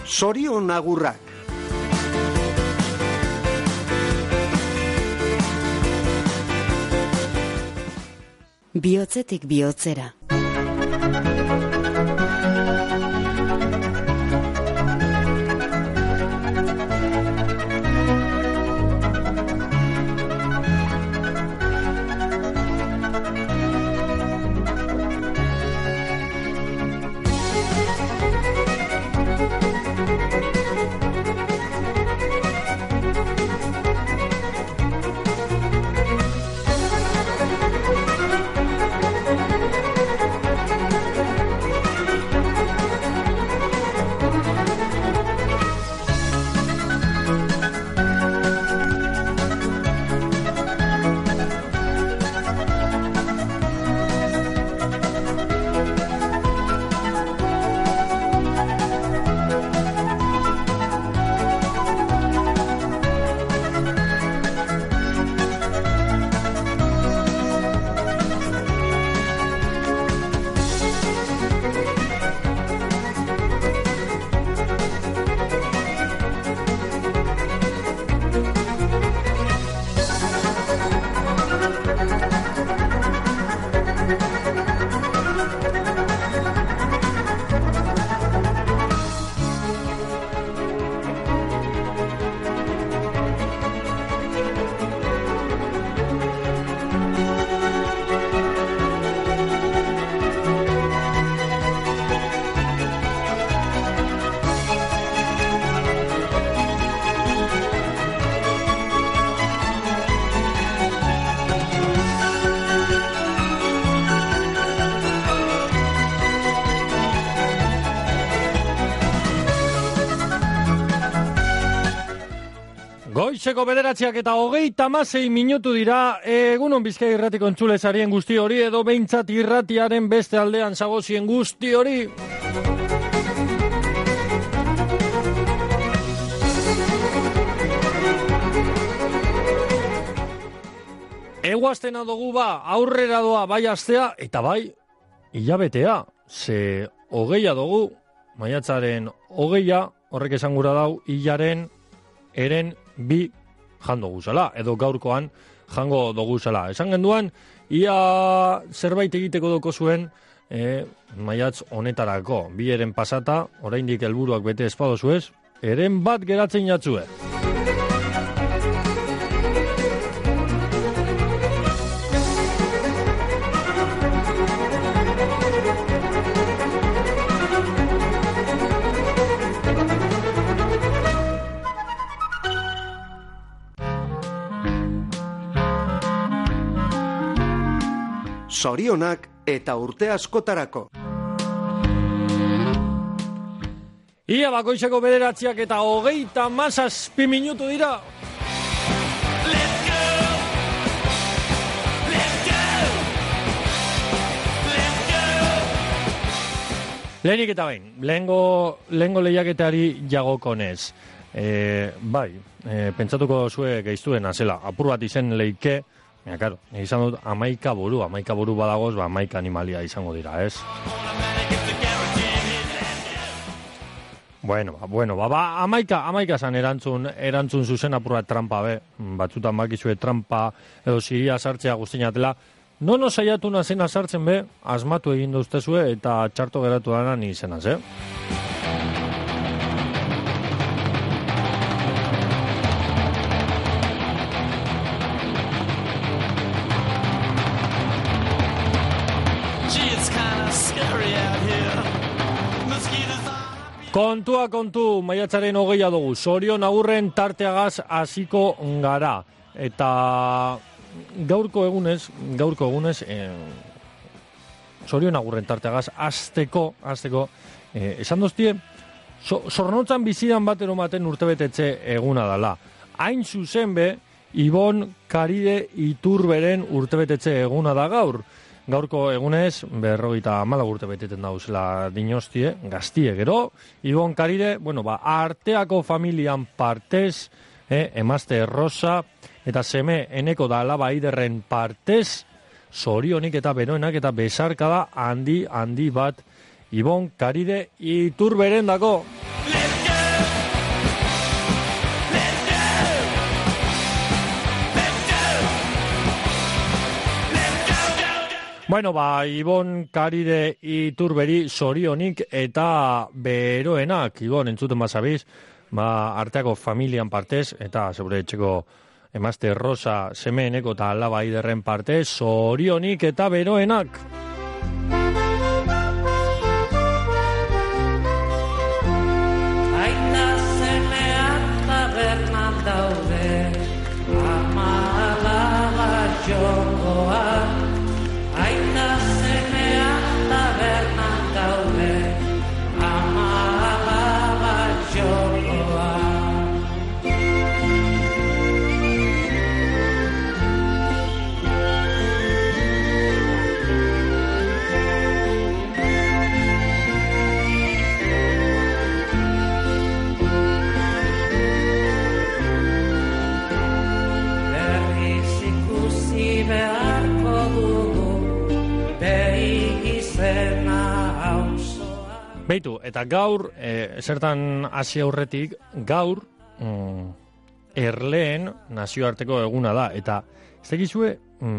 Zorion agurrak. Bihotzetik bihotzera. Goizeko 9:26 minutu dira, egunon Bizkaia irratiko entzulezarien guzti hori, edo behintzat irratiaren beste aldean zagozien guzti hori. Eguaztena dugu aurrera doa bai astea, eta bai hilabetea, ze hogeia dugu, maiatzaren hogeia, horrek esan gura dau, hilaren eren bi jando guzala, edo gaurkoan jango doguzala. Esan genduan, ia zerbait egiteko doko zuen maiatz honetarako. Bi eren pasata, oraindik helburuak bete espadozu ez, eren bat geratzen jatzue. Zorionak eta urte askotarako. Ia bakoitzeko 9:27 minutu dira. Lehenik eta bain, lehengo lehiaketari jagokonez. Pentsatuko zue geiztuen zela, apur bat izen leike. Claro, izan dut 11 buru badagoz, 11 animalia izango dira, ez? Bueno, 11 zan erantzun zuzen apurra trampa, batzutan bakizue trampa edo ziria sartzea guztiinatela. Nono saiatu nazena sartzen asmatu egin duztezue eta txarto geratu dana ni izenaz, Kontu, maiatzaren hogeia dugu, Zorion agurren tarteagaz hasiko gara. Eta gaurko egunez, Zorion agurren tarteagaz hasteko, esan doztie, zornotzan bizidan batero maten urtebetetze eguna dala. Hain zuzen Ibon Karide Iturberen urtebetetze eguna da gaur. Gaurko egunez, 54 urte beteten dauzela dinostie, gaztie gero. Ibon Karide, arteako familian partez, emazte Rosa, eta seme eneko da alaba aiderren partez, zorionik eta beroenak eta besarkada handi bat Ibon Karide Iturberen dako. Bueno, Ibon Karide Iturberi zorionik eta beroenak, Ibon, entzuten bazabiz, arteako familian partez, eta zeure etxeko emazte Rosa semeeneko eta alaba iderren partez, zorionik eta beroenak. Aita semeak tabernan daude, ama alaba jokoak. Aita semeak tabernan daude, ama alaba jokoak. Berriz ikusi beharko dugu, behi izena auzoa. Beitu, eta gaur, zertan hasi aurretik, gaur Erleen nazioarteko eguna da, eta ez dakizue,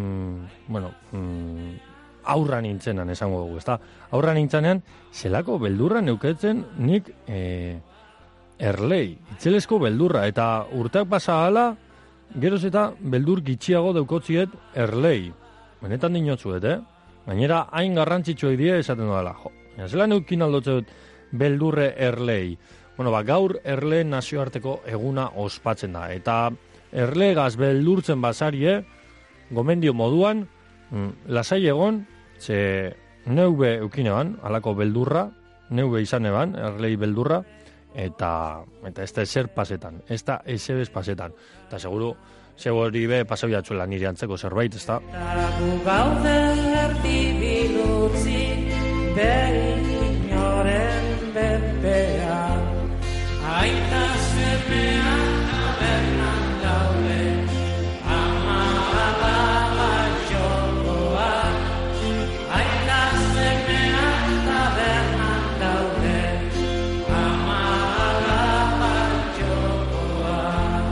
aurra nintzenan esango dugu, ezta? Aurra nintzenean, zelako beldurra neuketzen nik Erlei, itzelesko beldurra, eta urteak pasa hala, geroz eta beldur gitxiago daukotziet Erlei. Benetan dinotzuet, Gainera, hain garrantzitsuak die esaten dudala, jo. Zela neukin aldotzet beldurre Erlei. Bueno, gaur Erleen nazioarteko eguna ospatzen da. Eta Erlegaz beldurtzen basarie, gomendio moduan, lasai egon, ze neube eukineban, alako beldurra, neube izan eban, Erlei beldurra, eta ez da ezer pasetan, ez da ezebez pasetan. Eta seguru, hori be pasau jatzuela nire antzeko zerbait, ez da? Gu gaude erdi bilutzi, behi inoren bepean. Aita semeak tabernan daude, ama alaba jokoak. Aita semeak tabernan daude, ama alaba jokoak.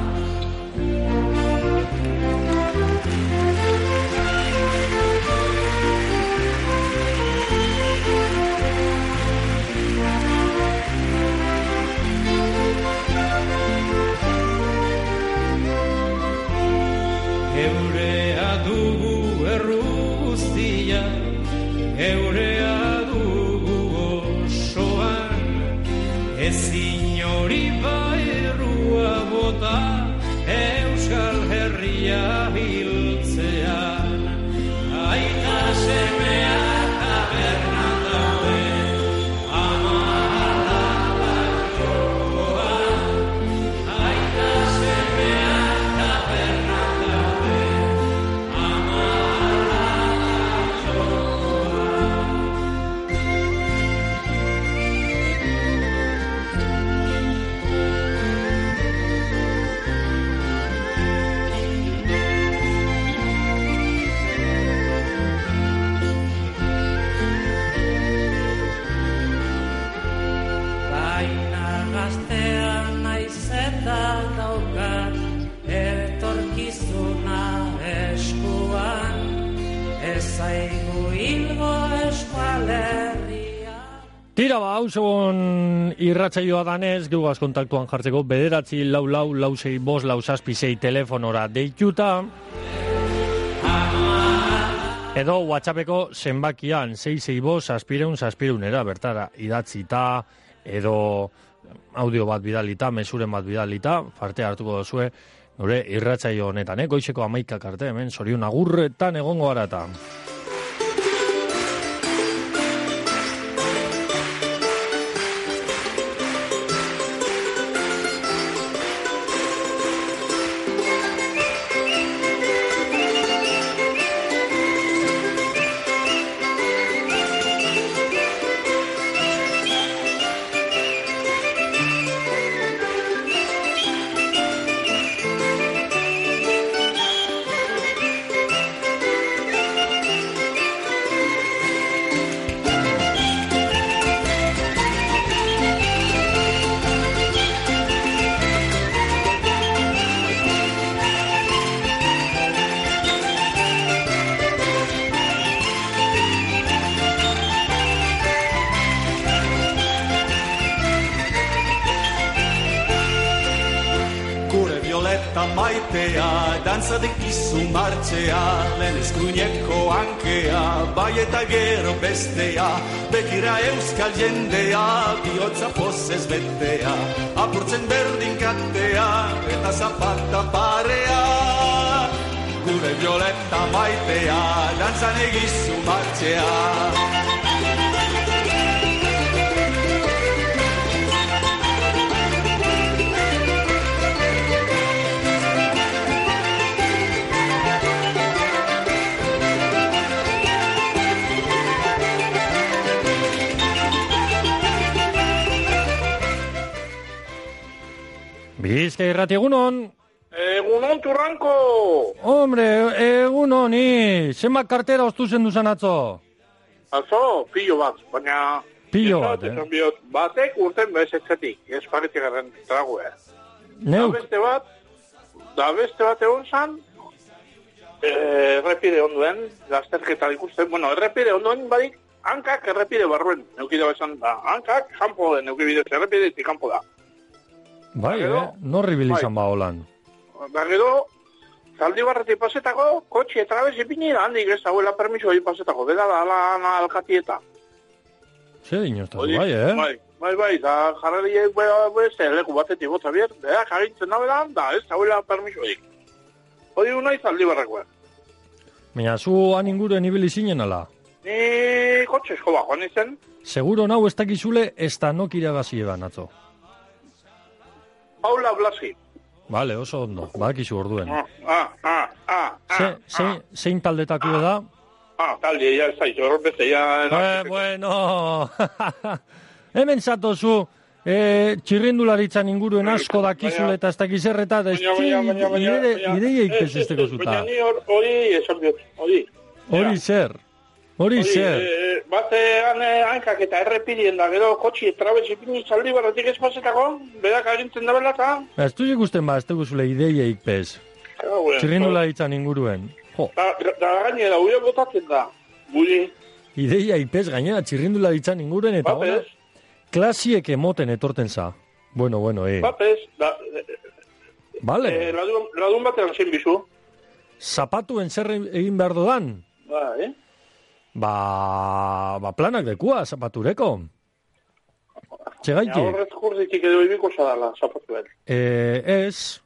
Eurea dugu erruztia, eurea dugu osoan, ezin hori bairrua bota, Euskal Herria hiltzean. Aita semeak tabernan daude, ama alaba jokoak. Aita semeak tabernan daude, ama alaba jokoak. Baina gaztean naiz eta daukat etorkizuna eskuan, ez zaigu hilgo Euskal Herria. Tira hauson irratsaioa danez, geugaz kontaktuan jartzeko, 944-46-5-6 telefonora deituta, edo WhatsAppeko zenbakian 665-6-6-6 bertara idatzita, edo audio bat bidalita, mesuren bat bidalita, parte hartuko dozue, gure irratsaio honetan, goizeko 11 arte, hemen zorion agurretan egongo garata. maitea, dantzatik izu martxea, lehen eskuineko hankea, bai eta gero bestea, bekira euskal jendea, bihotza pozez betea, apurtzen berdinkatea, eta zapata parea, gure violeta maitea, dantzan egizu martxea. Bizka irrati egunon. Egunon turranko. Hombre, egunoni. Zenbat kartera oztu zen duzan atzo? Atzo, pillo bat, baina... Pillo bat, Batek urten bezetzetik, ez paretik garen trague. Neuk? Da beste bat egon zan, errepide onduen, lasterketa ikusten, bueno, errepide onduen badik, hankak errepide barruen. Neukide bezan da, hankak, jampo den, neukibidez, errepide iti jampo da. Bai, norri bilizan ba holan. Da gero, Zaldibarretik pasetako, kotxe trabez ipini da, handik ez dagoela permiso hori pasetako, beda da ala alkatieta. Zer dinoztatu, bai, Bai, da jarrariek beste leku batetik bota bier, da jagintzen dabelan, da ez dagoela permiso hori. Hori unai Zaldibarrekoa. Baina, zu han inguruen ibili zinen ala? Ni kotxe esko bakoan izen. Seguro nau ez dakizule ez da nok iragazi eban atzo. Paula Blasi. Vale, oso ondo, badakizu orduen. Zein Zein taldetako da? Talde, ya ez zaiz, horrepete, ya... Bueno, hemen zatozu, txirrindularitzan inguruen asko dakizule eta ez dakizerreta, da ideiek pesesteko zuta. Baina ni hori esan biot, hori. Hori zer? Bate hankak eta errepidien da, gero kotxi trabez ipini Zaldibarretik ez pasetako, bedak agintzen da belata. Ez du ikusten ba, ez dugu zule ideiek pez. Txirrindularitzan inguruen. Da gainera, ure botatzen da. Ideia ipez gainera txirrindularitzan inguruen eta ona klasiek emoten etorten za. Bueno, Bapez, Vale. Ladun batean zein bizu. Zapatuen zer egin behar dodan? Ba, planak dekua, zapatureko. Txegaiti? Horrez kurditik edo ibiko zadala, zapatuen. Ez.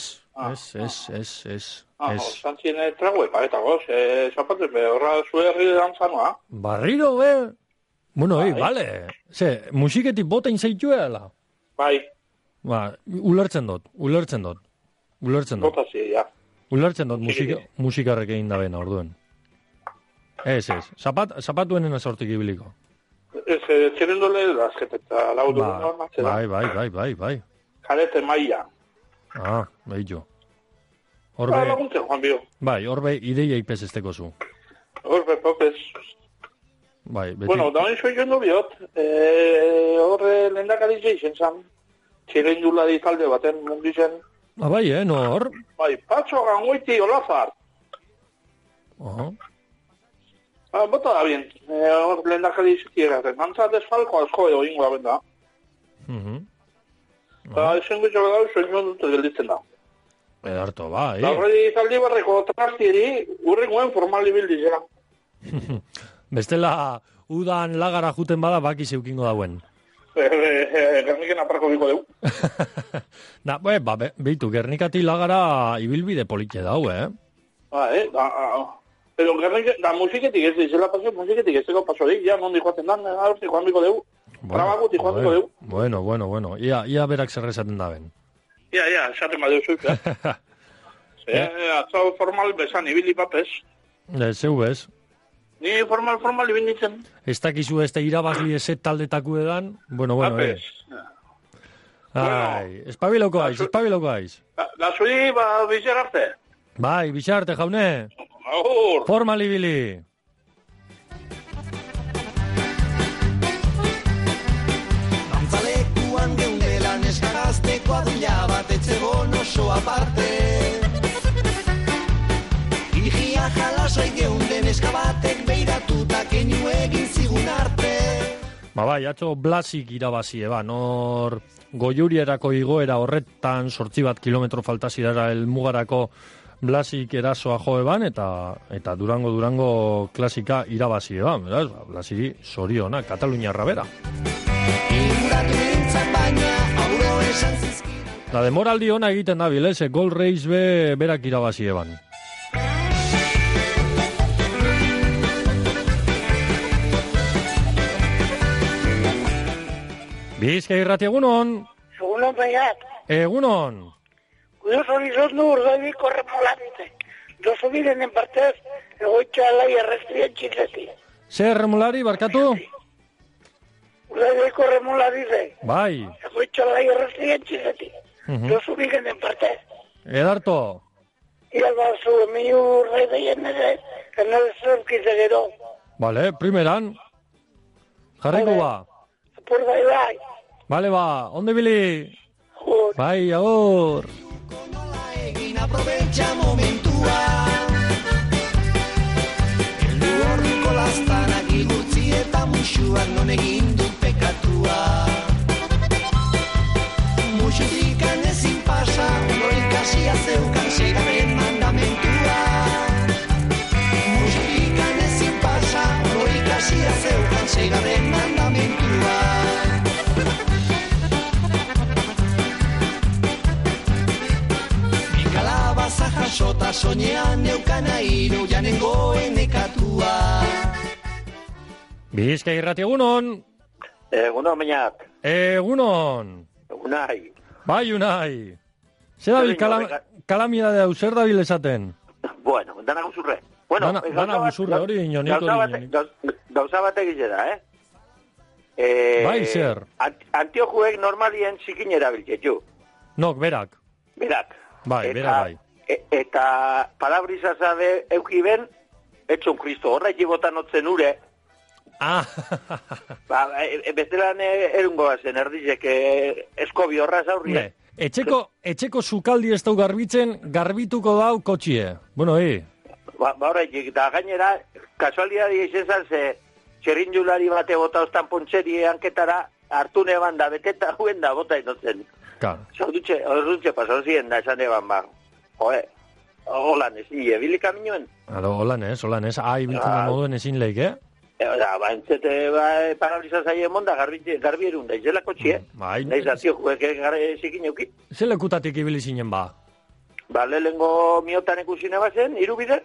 Zantzien trague, paretago, zapatuen, horra zuherri dantzanoa. Barriro, Bueno, vale. Musiketik botein zeitu eala? Bai. Ba, ulertzen dut. Botazi, ja. Ulertzen dut musikarrek egin da bena, orduen. Ez. Zapatuenen sortik ibiliko. Ez, txerendole azketeta laudu. Bai. Karete maia. Behitxo. Laguntzen, Juan Bio. Bai, horbe ideia ipez esteko zu. Horbe, popez. Bai, beti. Bueno, da oin joan biot, horre lehendakaritze izen zan, txerendulari talde baten mundizen. Bai, nor? Bai, Patxo Gangoiti Olazar. Bota da bien, hor lehendakari zitieraten. Antza desfalko asko edo ingoa benda. Eta esen gutxo da, soin joan dute gelditzen da. Edarto, bai. Horri Zaldibarreko trastieri, urrengoen formali bildizera. Bestela, udan lagara juten bada, baki zeukingo dauen. Gerniken aparko biko dugu. Beitu, Gernikati lagara ibilbide politxe dau, Pero da musiketik ez dizela pasio, musiketik ez zeko pasorik, ja nondi joaten dan, hortik joan biko dugu. Trabagutik joan biko dugu. Bueno. Ia berak zerrezaten da ben. Ia, esaten badeu zuik, Atzau formal bezan, ibili papez. Zeu bez. Ni formal ibinditzen. Ez dakizu ez da irabazli ezet taldetako edan. Bueno, espabiloko aiz. Da zuri, bizagarte. Bai, bizagarte, jaune. Agur. Formal ibili. Dantzalekuan geundela neskagazteko adulla bat etzegon oso aparte. Irigia jalasai geunden neskabatek beiratuta keinu egin zigun arte. Bai, atzo Blasik irabazi, nor Goiurierako igoera horretan 8 kilometro falta zirara helmugarako Blasik erasoa jo eban, eta Durango klasika irabazi eban, beraz, Blasiri zoriona, Kataluniarra bera. La demoraldi ona egiten da bilez, Gold Race berak irabazi eban. Bizkai irrati egunon. Egunon baiat. Egunon. Cuidos horizonte urdaibiko remoladize. Dozo birenen partez, egoitxa alai errestrien txizeti. Zer remolari, barkatu? Urdaibiko remoladize. Bai. Egoitxa alai errestrien txizeti. Dozo birenen partez. Edarto. Ial bazu, mi urdaibeien ere, enere zerkize gero. Vale, primeran. Jarriko ba. Apur bai. Vale, ba, onde bili? Bai, agur. Nola egin aprovecha momentua. Eldu horriko lastanak igurtzi eta musuak non egin dut pekatua. Musudikan ezin pasa, ondo ikasia zeukan segaren mandamentua. Musudikan ezin pasa, ondo ikasia zeukan segaren mandamentua. Jasota soñean neukana hiru janengoen ekatua. Bizkai irrati egunon. Egunon, bainat. Egunon. Egunai. Bai, unai. Zer dabil kalamidade hau, zer dabil esaten? Bueno, dana guzurre. Bueno, dana guzurre, hori inoniko. Gauza bat egizera, Bai, zer. Antiojuek normalien zikin erabiltzetu. Nok, berak. Berak. Bai, berak bai. Eta palabriza zabe eukiben, etxon Kristo, horra egibotan otzen ure. Bestelan erungo bazen, erdizek eskobi horra zaurri. Etxeko sukaldi ez dau garbitzen, garbituko dau kotxie. Bueno, horra egik, da gainera, kasualidadi izan ze, txerrinjulari bate bota ostan pontxeri hanketara, hartu neban da, beteta huen da, bota inotzen. Zaudutxe pasazien da, esan eban ba. Holan ez, ibili kaminoen. Holan ez. Ibiltzen da moduen ezin leik, Entzete, parabrisa zaie monda, garbi erun da, izela kotxie. Naiz atio juek zikin euki. Zer lekutatik ibili zinen ba? Lehengo miotan ekusine bazen, irubide.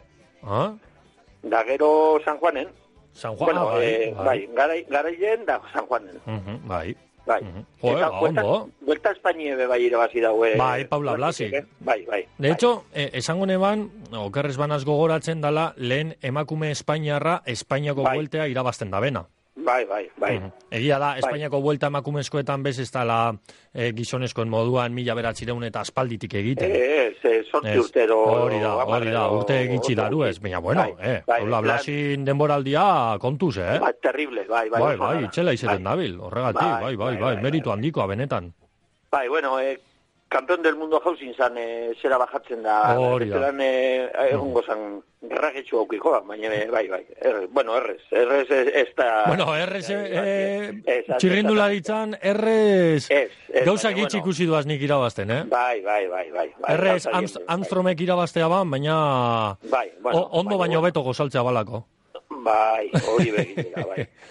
Da gero San Juanen. San Juan, bai. Garaien da San Juanen. Bai. Eta Vuelta Espainie bai irabazi daue. Bai, Paula Blasi. Bai. De hecho, esango neban, okerrez banaz gogoratzen dala, lehen emakume Espainiarra Espainiako bueltea irabazten da bena. Bai. Egia da, Espainiako buelta emakumezkoetan bez ez dala gizonezkoen moduan 1900 eta aspalditik egiten. Sortzi urtero. Hori da, urte egitzi daru ez. Baina, bueno, Paula Blasin denboraldia kontuz, Terrible, bai. Bai, itxela izeten dabil, horregatik, bai, meritu handikoa, benetan. Bai, bueno, campeón del mundo jauzin zan, zera bajatzen da. Hori da. Egongo zan, gerragetxu aukiko, baina, bai. Bueno, errez ez da... Bueno, errez, txirrindularitzan, errez, gauzak itxik ikusi duaz nik irabazten, Bai. Errez, Armstronmek irabaztea ban, baina... Bai, ondo baino beto gozaltzea balako. Bai, hori begitea,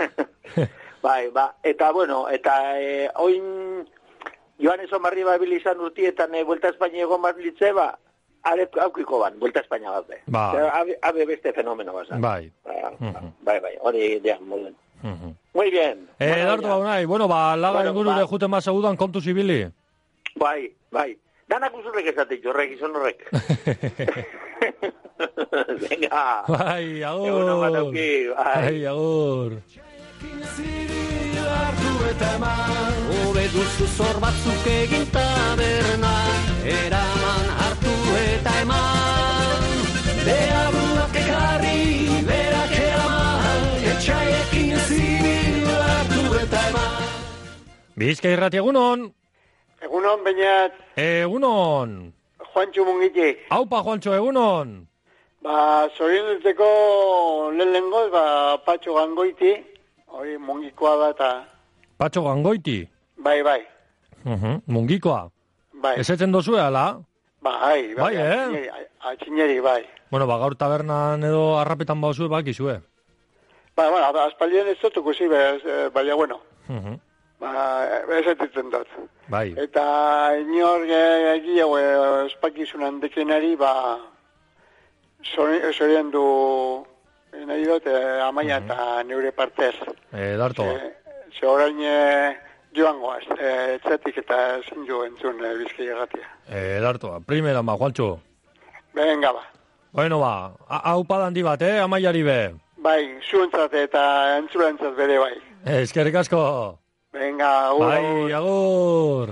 bai. Eta, bueno, oin... Joanes Omarriba bilizan urtietan Vuelta Espainia egon bazlitze, arep aukiko ban, Vuelta Espainia bat be. Habe beste fenomeno bazan. Bai, hori idean, moden. Muy bien. Edartu baunai, laga ingurure juten bat segudan, kontu zibili. Bai. Danak uzurrek esatik, horrek, izan horrek. Venga. Bai, agur. Bai, agur. Hobe duzu zor batzuk egin taberna, eraman hartu eta eman. Beabuak ekarri, berak eraman, etxaiekin zibil hartu eta eman. Bizkai irrati egunon. Egunon, bainat. Egunon. Juantxo Mungitik. Aupa, Juantxo, egunon. Zorioneteko lehengoz, Patxo Gangoiti. Hori mongikoa da eta... Patxo Gangoiti? Bai. Mungikoa. Bai. Ezetzen dozue, ala? Bai, atxineri, bai. Bueno, gaur tabernan edo arrapetan bauzue, bakizue. Bueno, aspaldien ez dut ikusi, baina, bueno. Ez etitzen dut. Bai. Eta inor egiago espakizunan dekenari, zorien du nahi dut Amaia eta neure partez. Darto. Ze orain joangoaz, etzetik eta ezin jo entzun bizkia gatia. Darto, primera, Juancho. Venga, Bueno, hau padandi bat, Amaiari be. Bai, zuentzat eta entzulentzat bere bai. Eskerrik asko. Venga, agur. Bai, agur.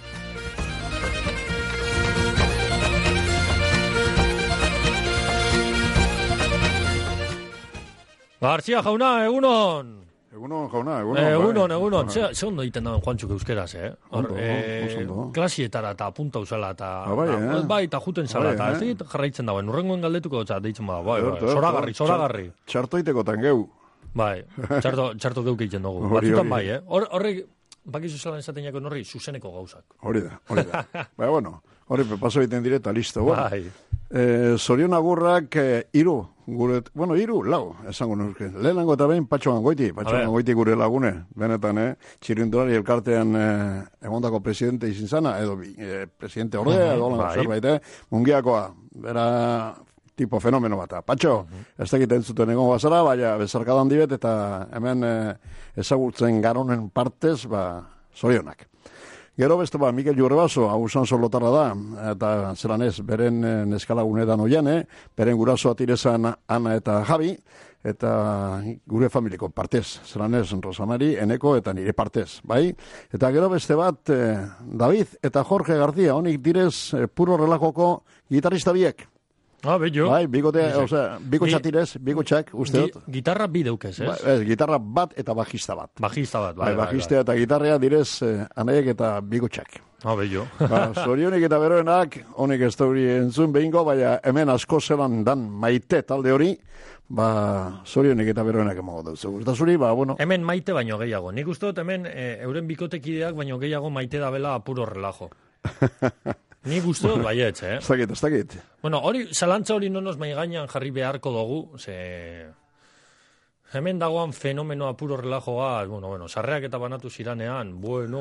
García jauna, egunon. Egunon, jauna, Egunon. Ze ondo egiten dauen Juantxuk euskeraz, Ondo. Klasietara eta punta usala eta... Bai, eta juten zala eta ez dit jarraitzen dauen. Urrengoen galdetuko deitzen bada. Bai. Zoragarri. Txartoiteko tangeu. Bai, txarto geuk egiten dugu. Batzutan bai, Horrek, bakizu zelan esaten jako norri, zuzeneko gauzak. Hori da. Baina, bueno, hori paso egiten direta, listo. Bai. Zorion agurrak hiru, lau, esango nuzke. Lehenango eta behin Patxoan Goiti gure lagune. Benetan, txirrindulari elkartean egondako presidente izin zana, edo presidente ordea, edo lan zerbait, Mungiakoa, bera tipo fenomeno bat. Patxo, ez dakiten zuten egon bazara, baina bezarkadan dibet, eta hemen ezagutzen garonen partez, zorionak. Gero beste Mikel Jurrebaso, hau Solotarra da, eta zelan ez, beren neskalagunetan oiane, beren gurasoa tirezan Ana eta Javi, eta gure familiko partez, zelan ez, Rosamari, Eneko eta nire partez, bai? Eta gero beste bat, David eta Jorge García, honik direz puro relajoko gitarrista biek. Bello. Bai, bigotxak, uste dut. Gitarra bi deukez, ez? Gitarra bat eta bajista bat. Bai. Bajistea eta gitarrea direz anaiek eta bigotxak. Bello. Zorionik eta beroenak, honik ez da hori entzun behingo, baina hemen asko zelan dan maite talde hori, zorionik eta beroenak emago dut. Eta zuri, bueno. Hemen maite baino gehiago. Nik uste dut hemen euren bikotekideak baino gehiago maite da bela puro relajo. Ni guztu baietz, Ez dakit. Bueno, zalantza hori nonoz maigainan jarri beharko dugu, hemen dagoan fenomenoa puro relajoa, sarreak eta banatu ziranean,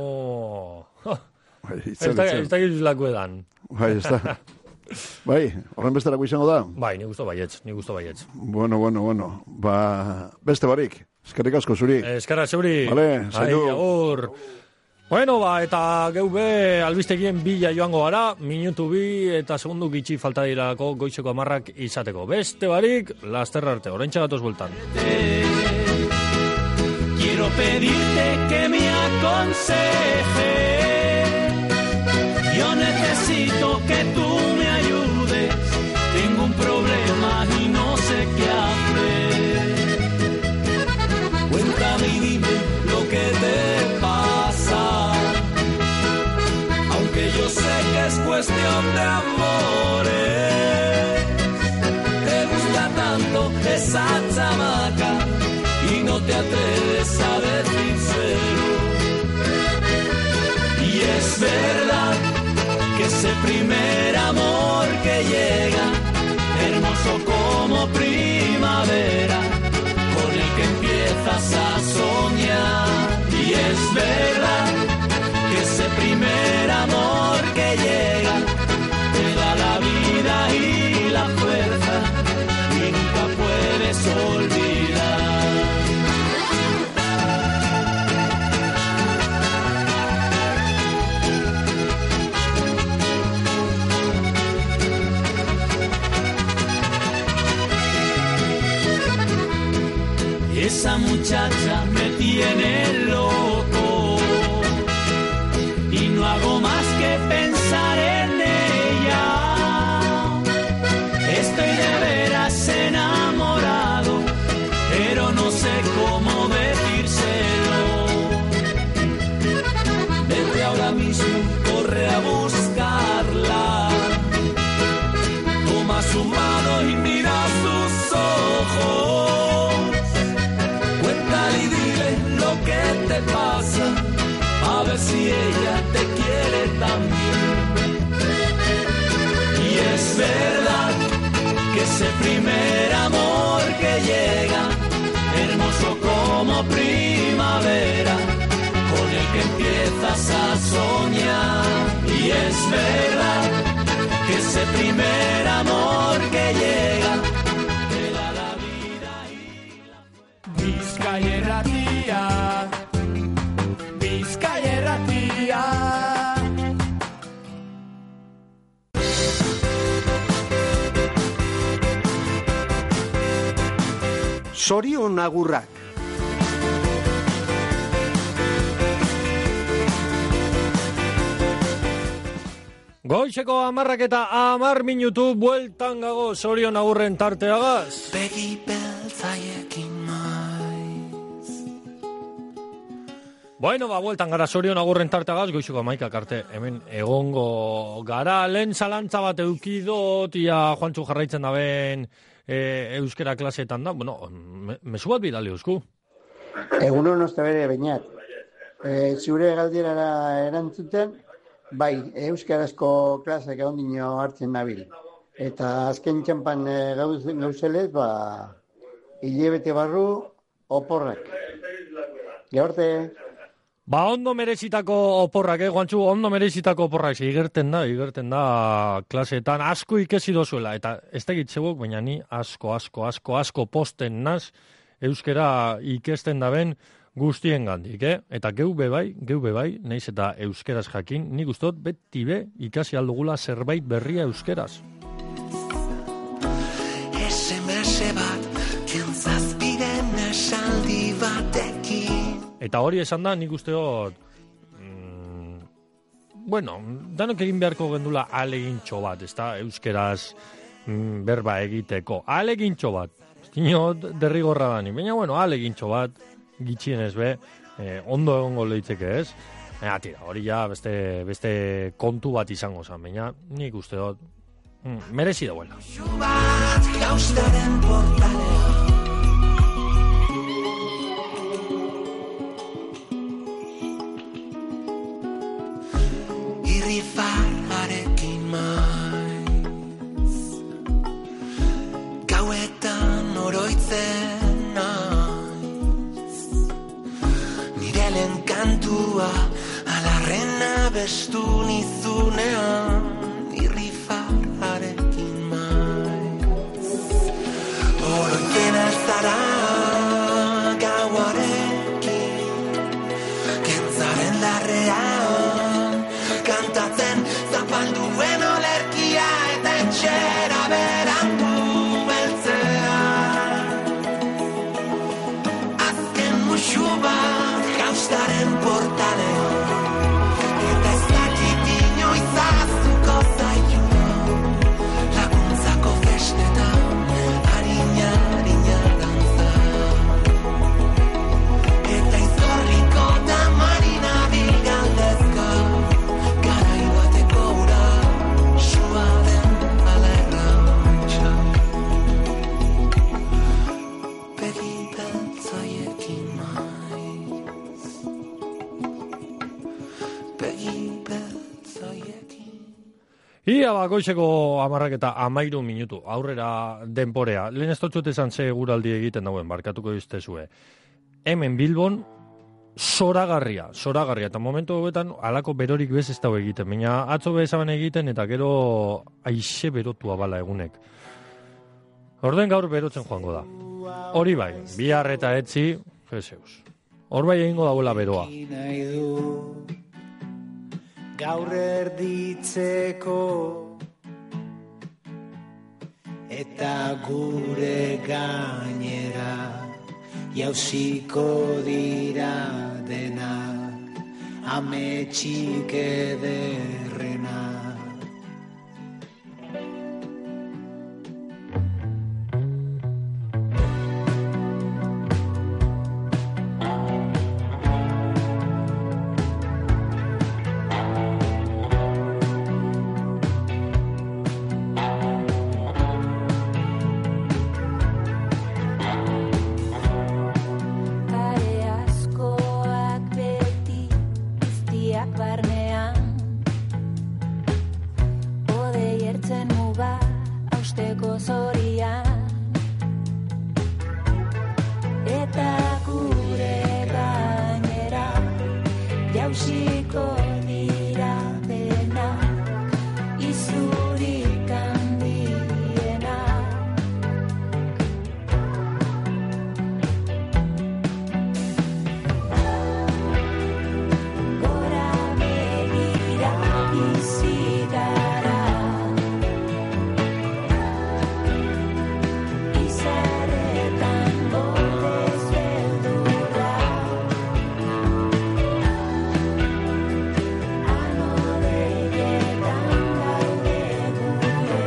ez dakit zilako edan. Ez da. Horren besterako izango da? Ni guztu baietz. Bueno. Beste barik, eskerrik asko zuri. Eskerra zuri. Vale, zaitu. Bueno, eta geube albistegien bila joango gara, minutu bi eta segundu gitxi falta dirako goizeko 10 izateko. Beste barik, lasterra arte, oraintxe gatoz bueltan. Quiero pedirte que me aconseje. Yo necesito que tú me ayudes. Tengo un problema y no sé qué hacer. Cuéntame y dime lo que te pasa. Aunque yo sé que es cuestión de amores. Te gusta tanto esa chamaca y no te atreves a decírselo. Y es verdad que ese primer amor que llega, hermoso como primavera, con el que empiezas a soñar. Y es verdad que ese primer amor que llega te da la vida y la fuerza y nunca puedes olvidar. Esa muchacha me tiene loco y no hago más que pensar en ella. Estoy de veras enamorado, pero no sé cómo decírselo. Vete ahora mismo, corre a buscarla. Toma su mano y mira sus ojos. Cuéntale y dile lo que si ella te quiere también. Y es verdad que ese primer amor que llega, hermoso como primavera, con el que empiezas a soñar. Y es verdad que ese primer amor que llega te da la vida y la fuerza. Bizkaia Irratia, Bizkaia Irratia. Zorion agurrak. Goizeko 10:10 minutu bueltan gago zorion agurren tarteagaz. Begi beltzaiekin maiz. Bueno, bueltan gara zorion agurren tarteagaz, goizeko 11 arte hemen egongo gara. Lehen zalantza bat eukidot, ia Juantzu jarraitzen daben euskera klaseetan da. Bueno, mezu bat bidali eusku. Egunon osta bere bainat. Zure galderara erantzuten, bai, euskarazko klaseak ondino hartzen nabil. Eta azken txampan gauzelez, hilebete barru oporrak. Gehorte. Ondo merezitako oporrak, Juantzu, ondo merezitako oporrak. Igerten da klaseetan asko ikesi dozuela. Eta ez da gitzeuok, baina ni asko posten naz euskera ikesten daben guztien gandik, Eta geu bebai, naiz eta euskeraz jakin, nik ustot beti ikasi aldugula zerbait berria euskeraz. SMS bat, kentzazpiren esaldi batekin. Eta hori esan da, nik usteot, danok egin beharko gendula alegintxo bat, ez da, euskeraz berba egiteko. Alegintxo bat, ez dinot derrigorra dani, baina, alegintxo bat, gitxienez ondo egongo leitzeke ez. Tira, hori ja beste kontu bat izango zen, baina nik uste dut merezi dauela. Irrifarrarekin maiz, gauetan oroitzen naiz, nire lehen kantua alarrena bestu nizunean. Irrifarrarekin maiz, oroitzen alzara gauarekin, kentzaren larrean kantatzen zapalduen olerkia eta etxera berandu beltzean. Azken musu bat jaustaren portalean, eta ez dakit inoiz ahaztuko zaiun, laguntzako festetan harina dantza. Eta izorriko da marina bilgaldezka, Ia goizeko 10:13 minutu, aurrera denporea. Lehen ez dutxut esan ze guraldi egiten dauen, barkatuko diztezue. Hemen Bilbon, zoragarria, eta momentu hobetan alako berorik bez ez dago egiten, baina atzo bezaban egiten eta gero aixe berotua bala egunek. Orden gaur berotzen joango da. Hori bai, bihar eta etzi, jeseus. Hor bai egingo dagoela beroa. Gaur erditzeko eta gure gainera jauziko dira denak ametxik ederrena. Biak barnean Odei ertzen muga Austeko zorian Eta gure gainera Jausiko dira dena Izurik handiena Gora begira bizi gara Izarretan gotez beldurra Anodeietan gaude gure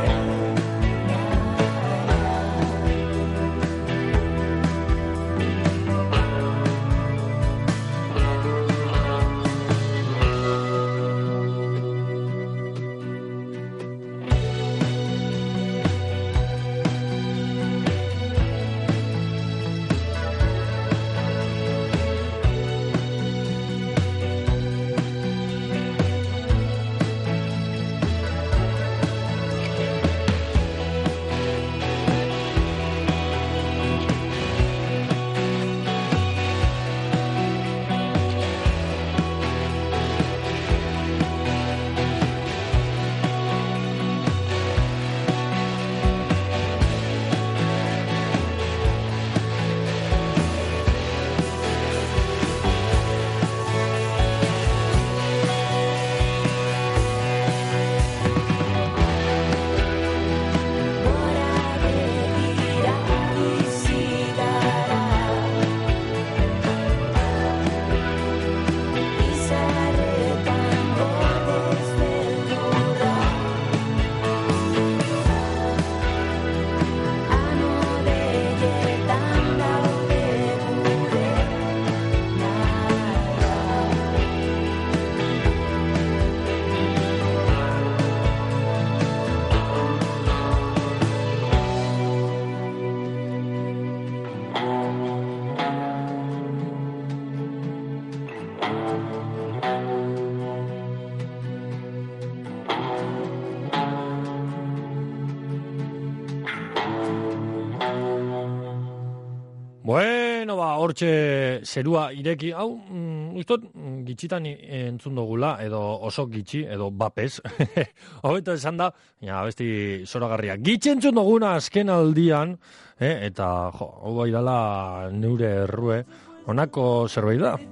Bueno, hortxe zerua ireki, hau, ustot, gitxitan entzun dugula, edo oso gitxi, edo bapez, hobeto esan da, besti zoragarria. Gitxi entzun duguna azken aldian, eta, hau baidala neure errue, honako zerbait da.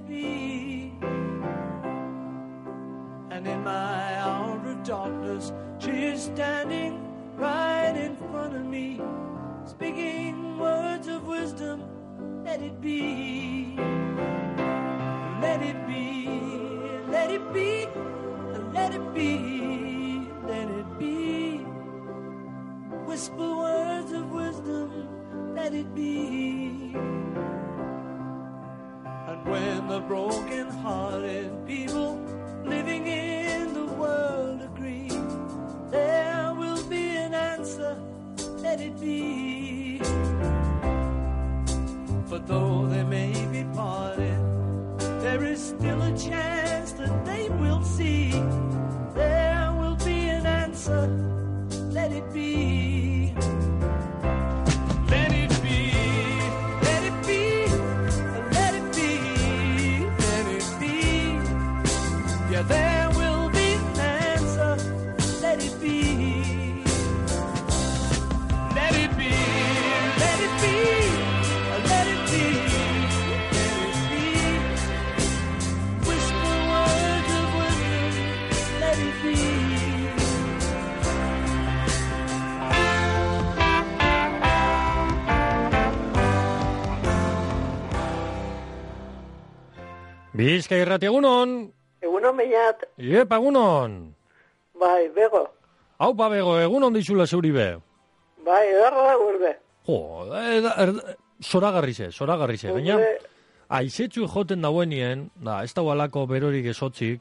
And in my hour of darkness, she is standing right in front of me, speaking words of wisdom. Let it be, let it be, let it be, let it be, let it be. Whisper words of wisdom, let it be. And when the broken-hearted people living in the world agree, there will be an answer, let it be. For though they may be parted, there is still a chance that they will see. There will be an answer, let it be. Let it be, let it be, let it be, let it be. Yeah, there will be an answer, let it be. Let it be, let it be. Let it be, let it be. Whisper words of wisdom, let it be. Bizkai irrati, egunon? Egunon, Beñat. Iepa, egunon? Bai, bego. Haupa, bego, egunon dizula zeuri be? Bai, edarra da gurbe. Jo, zoragarri ze, baina aizetzu joten dauenien, ez dago alako berorik esotzik,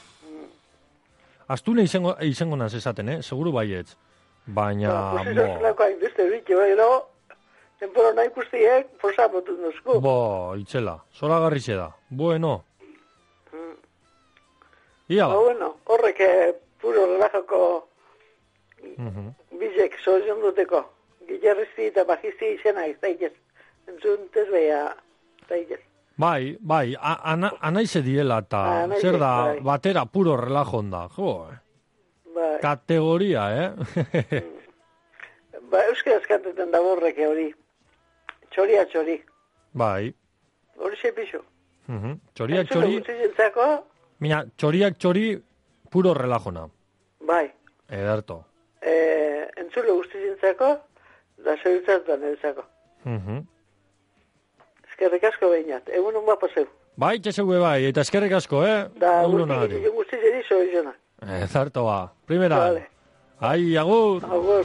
astune izango naz esaten, seguru baietz, baina... Pues eso es lako hainbeste bitxo, no? Temporo nahi guztiek, posamotu nuzku. Itzela, zoragarri ze da, bueno. Iala. Bueno, horrek puro relajoko bizek sozion duteko. Gitarristi eta bajisti izena iztaikez. Entzuntez beha iztaikez. Bai, anaize diela eta zer da, batera puro relajon da. Jo, Bai. kategoria, Euskaraz kanteten da borrek hori. Txoria txori. Bai. Hori xe pixo. Txoriak txori, Gutxientzako, mina, txoriak txori puro relajona. bai. Ederto. Entzule guztientzako, da zeutzat da nerezako. Eskerrik asko behinat, egunon bat paseu. Bai, txesegue bai, eta eskerrik asko, Da Egunonari. guztientzeri zoizona. Zarto ba. Primera. Vale. Ai, agur. Agur.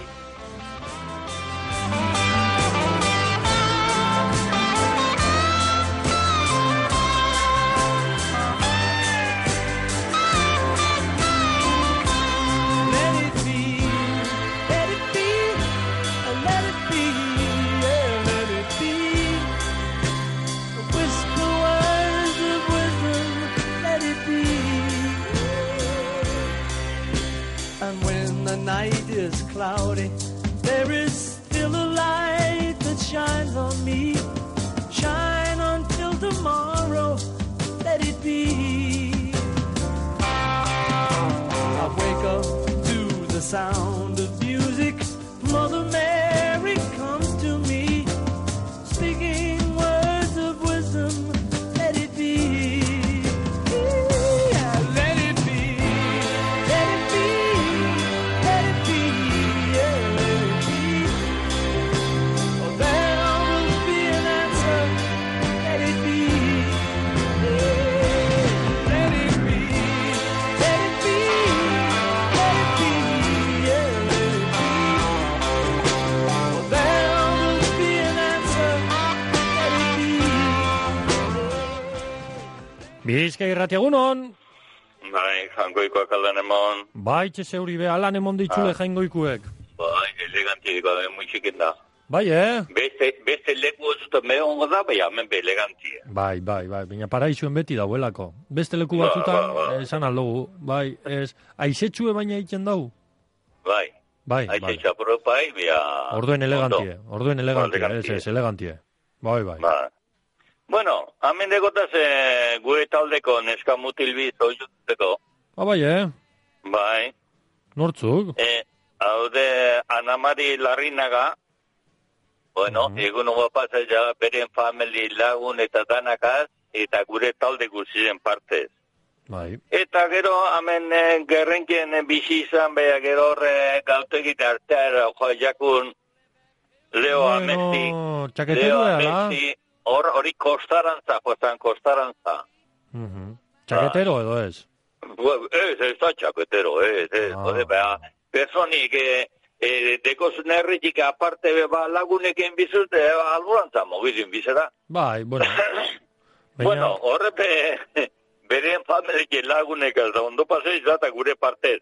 And when the night is cloudy, there is still a light that shines on me. Shine until tomorrow, let it be. I wake up to the sound of music. Mother Mary comes to me, speaking words of wisdom, let it be. Bizkai irratia egunon. Bai, jangoikoak aldan emon. Bai, txeseuri be, alan emon ditxule jaingoikuek. Bai, elegantiko da, muy chiquenda. Bai, Beste leku ez me ongo da, bai, hemen be elegantia. Bai, baina paraizuen beti dauelako. Beste leku batzutan, esan aldugu, bai, aizetxue baina egiten dau? Bai. Aizetxua propai, bia... Orduen elegantie, ez elegantie. Bai. Bueno, hemen degotaz gure taldeko neska mutilbiz oizuteko. Bai, Bai. Nortzuk? Haude Anamari Larrinaga, bueno, egun guapaz ja beren family lagun eta danakaz, eta gure talde guztien partez. Bai. Eta gero, hemen gerrenkien bizi izan, beha gero horre gautegit arteara, jakun, Leo Amesti. Txaketeru eala? Hori kostarantza, kostarantza. Txaketero edo ez? Ez da txaketero, personik, dekozun herritik aparte lagunekin bizute, alburantza mogizin bizera. Bai, bueno. Bueno, horre beren familiekin lagunek ez da, ondo paseiz da, eta gure partez.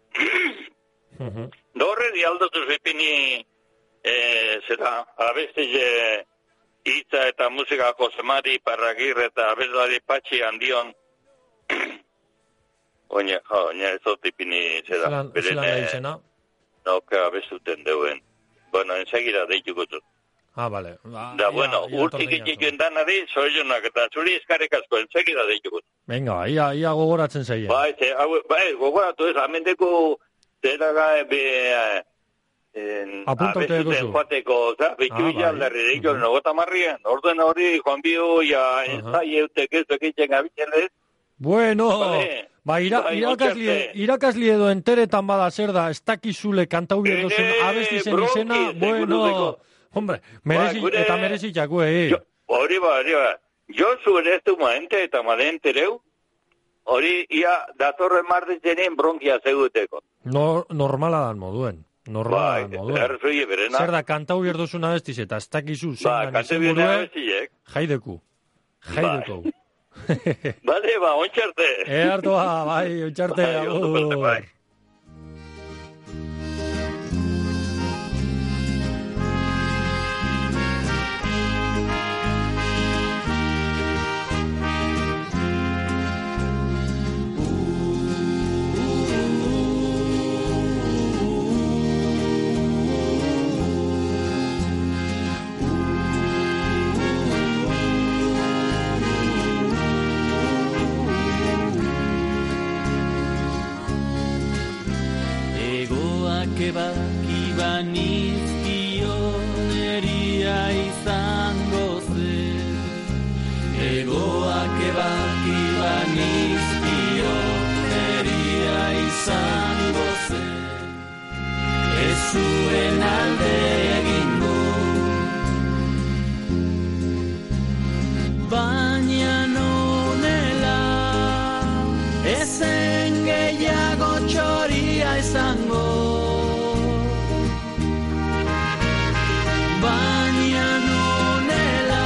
Horre dialdotu zepini, zera, abestize hitza eta musika Josemari Parragirre eta abestari Patxi handion. Oina ez dut ipini, zera. Zelan da izena? No, que abestuten deuen. Bueno, enseguida deituko dut. Bale. Da, bueno, urtik itxikuen danari, zoizonak eta zuri eskarek asko, enseguida deituko dut. Venga, ia gogoratzen zeien. Bai, gogoratu ez, amendeko zeraga apuntaute egozu. Joateko, bitu ialdarri deiko, nogota marrien, orden hori, Juan Bio, enzai eutek ez dokitzen gabitzen ez. Bueno, irakasli edo enteretan bada zer da, ez dakizule kantau bierdozen abestizen izena, bueno, hombre, merezitxak, Hori ba, Josu ere ez du maente eta malentereu, hori ia datorren marditzenen bronkia zeguteko. Normala dan moduen. Zer da, kantau bierdozun abestiz eta ez dakizu zengan izen burue, jaideku. Bale, ontxarte. Hartua, bai, ontxarte. Bai. ebaki banizkio neria izango zen. Egoak ebaki banizkio neria izango zen. Ez zuen alde egingo, baina nonela ezen gehiago txoria izango. Baina nonela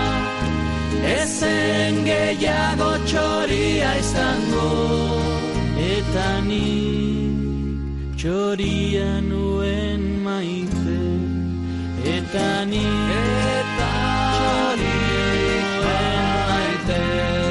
ezen gehiago txoria izango. Eta ni txoria nuen maite, eta ni txoria nuen maite.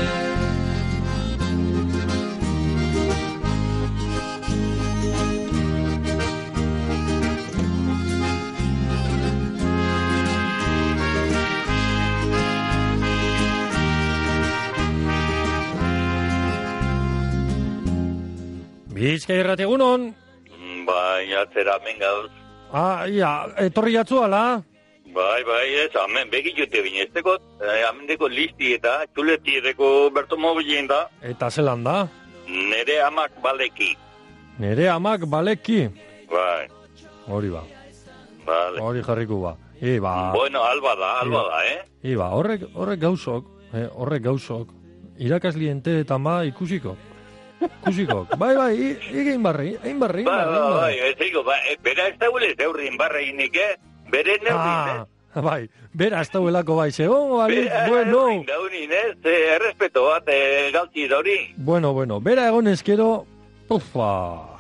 Bizkai irrati egunon. Bai, atzera, hemen gauz. Etorri jatzu, ala? Bai, ez, hemen begitute bineztekot, hemen listi eta txuleti edeko berto mobilien da. Eta zelan da? Nere amak baleki. Nere amak baleki? Bai. Hori ba. Vale. Hori jarriku ba. Bueno, alba da, Horrek gauzok, irakasliente eta ma ikusiko. Bai, egin barri. Bai, ez digo, bera ez dauele zeurri inbarri inik, bere neurrin, Bai, bera ez dauelako bai, bueno. Daunin, errespeto bat galtzi dauri. Bueno, bera egon ezkero, ufa.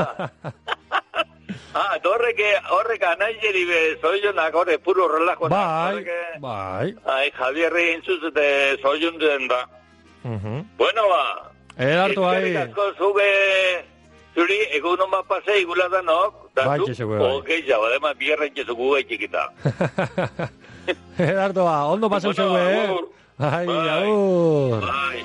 Horrek anaizeri zoionak horre puro relajo. Bai. Javierri intzuzete zoion den da. Bueno, ba. Edertu bai. Zube zuri egunon bat pasei guladanok. Bai, txezue bai. Okei, además bierren txezugu gai txikita. Edertu ba, ondo paseu zeue, Bai, agur. Bai.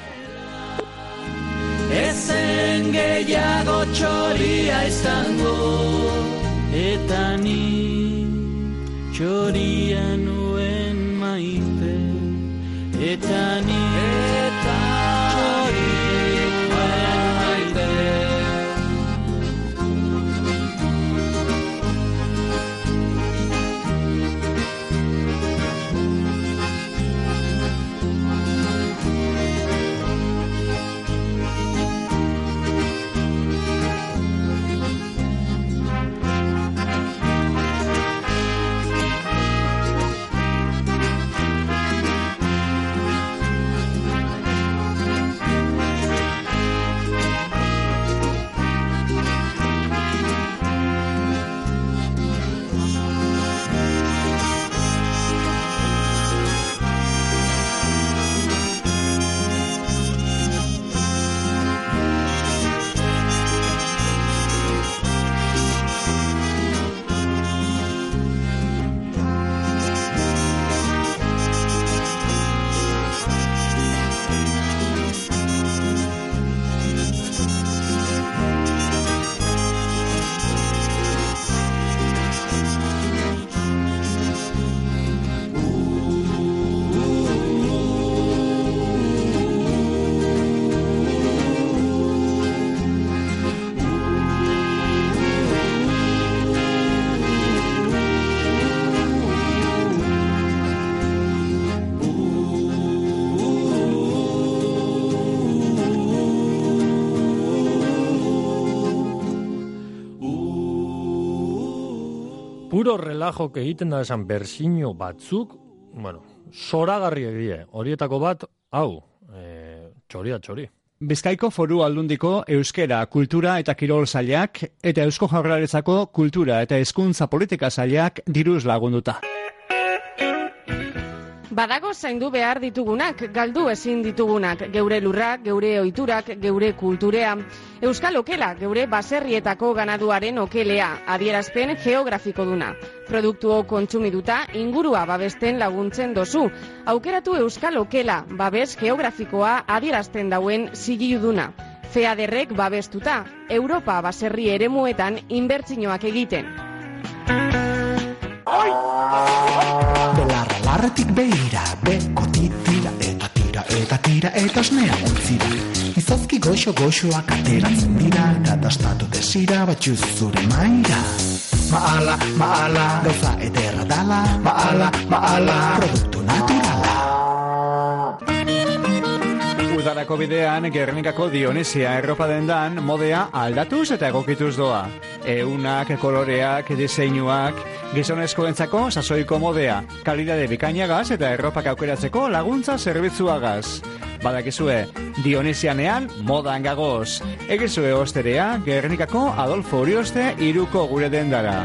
Ezen gehiago txoria izango, eta ni txoria nuen maite, eta ni txoria nuen maite. Puro relajok egiten da esan bersiño batzuk, zoragarriak die. Horietako bat, txori. Bizkaiko Foru Aldundiko Euskera, Kultura eta Kirol Sailak eta Eusko Jaurlaritzako Kultura eta Hezkuntza Politika Sailak diruz lagunduta. Badago zaindu behar ditugunak, galdu ezin ditugunak, geure lurrak, geure ohiturak, geure kulturea. Euskal okela, geure baserrietako ganaduaren okelea, adierazpen geografiko duna. Produktuo kontsumiduta, ingurua babesten laguntzen dozu. Aukeratu Euskal okela, babes geografikoa adierazten dauen zigiluduna. FEADERrek babestuta, Europa baserri eremuetan inbertsioak egiten. Belarra larretik behira, bekoti tira eta osnea utzira. Izozki goxoak ateratzen dira, katastatu desira batxuz zure maira. Maala, gauza ederra dala, maala, produktu naturala. Udarako bidean, Gernikako Dionesia Erropa dendan modea aldatuz eta egokituz doa. Eunak, koloreak, diseinuak, gizonezkoentzako sasoiko modea, kalidade bikainagaz eta erropak aukeratzeko laguntza zerbitzuagaz. Badakizue, Dionesianean modan gagoz. Egizue osterea, Gernikako Adolfo Urioste 3ko gure dendara.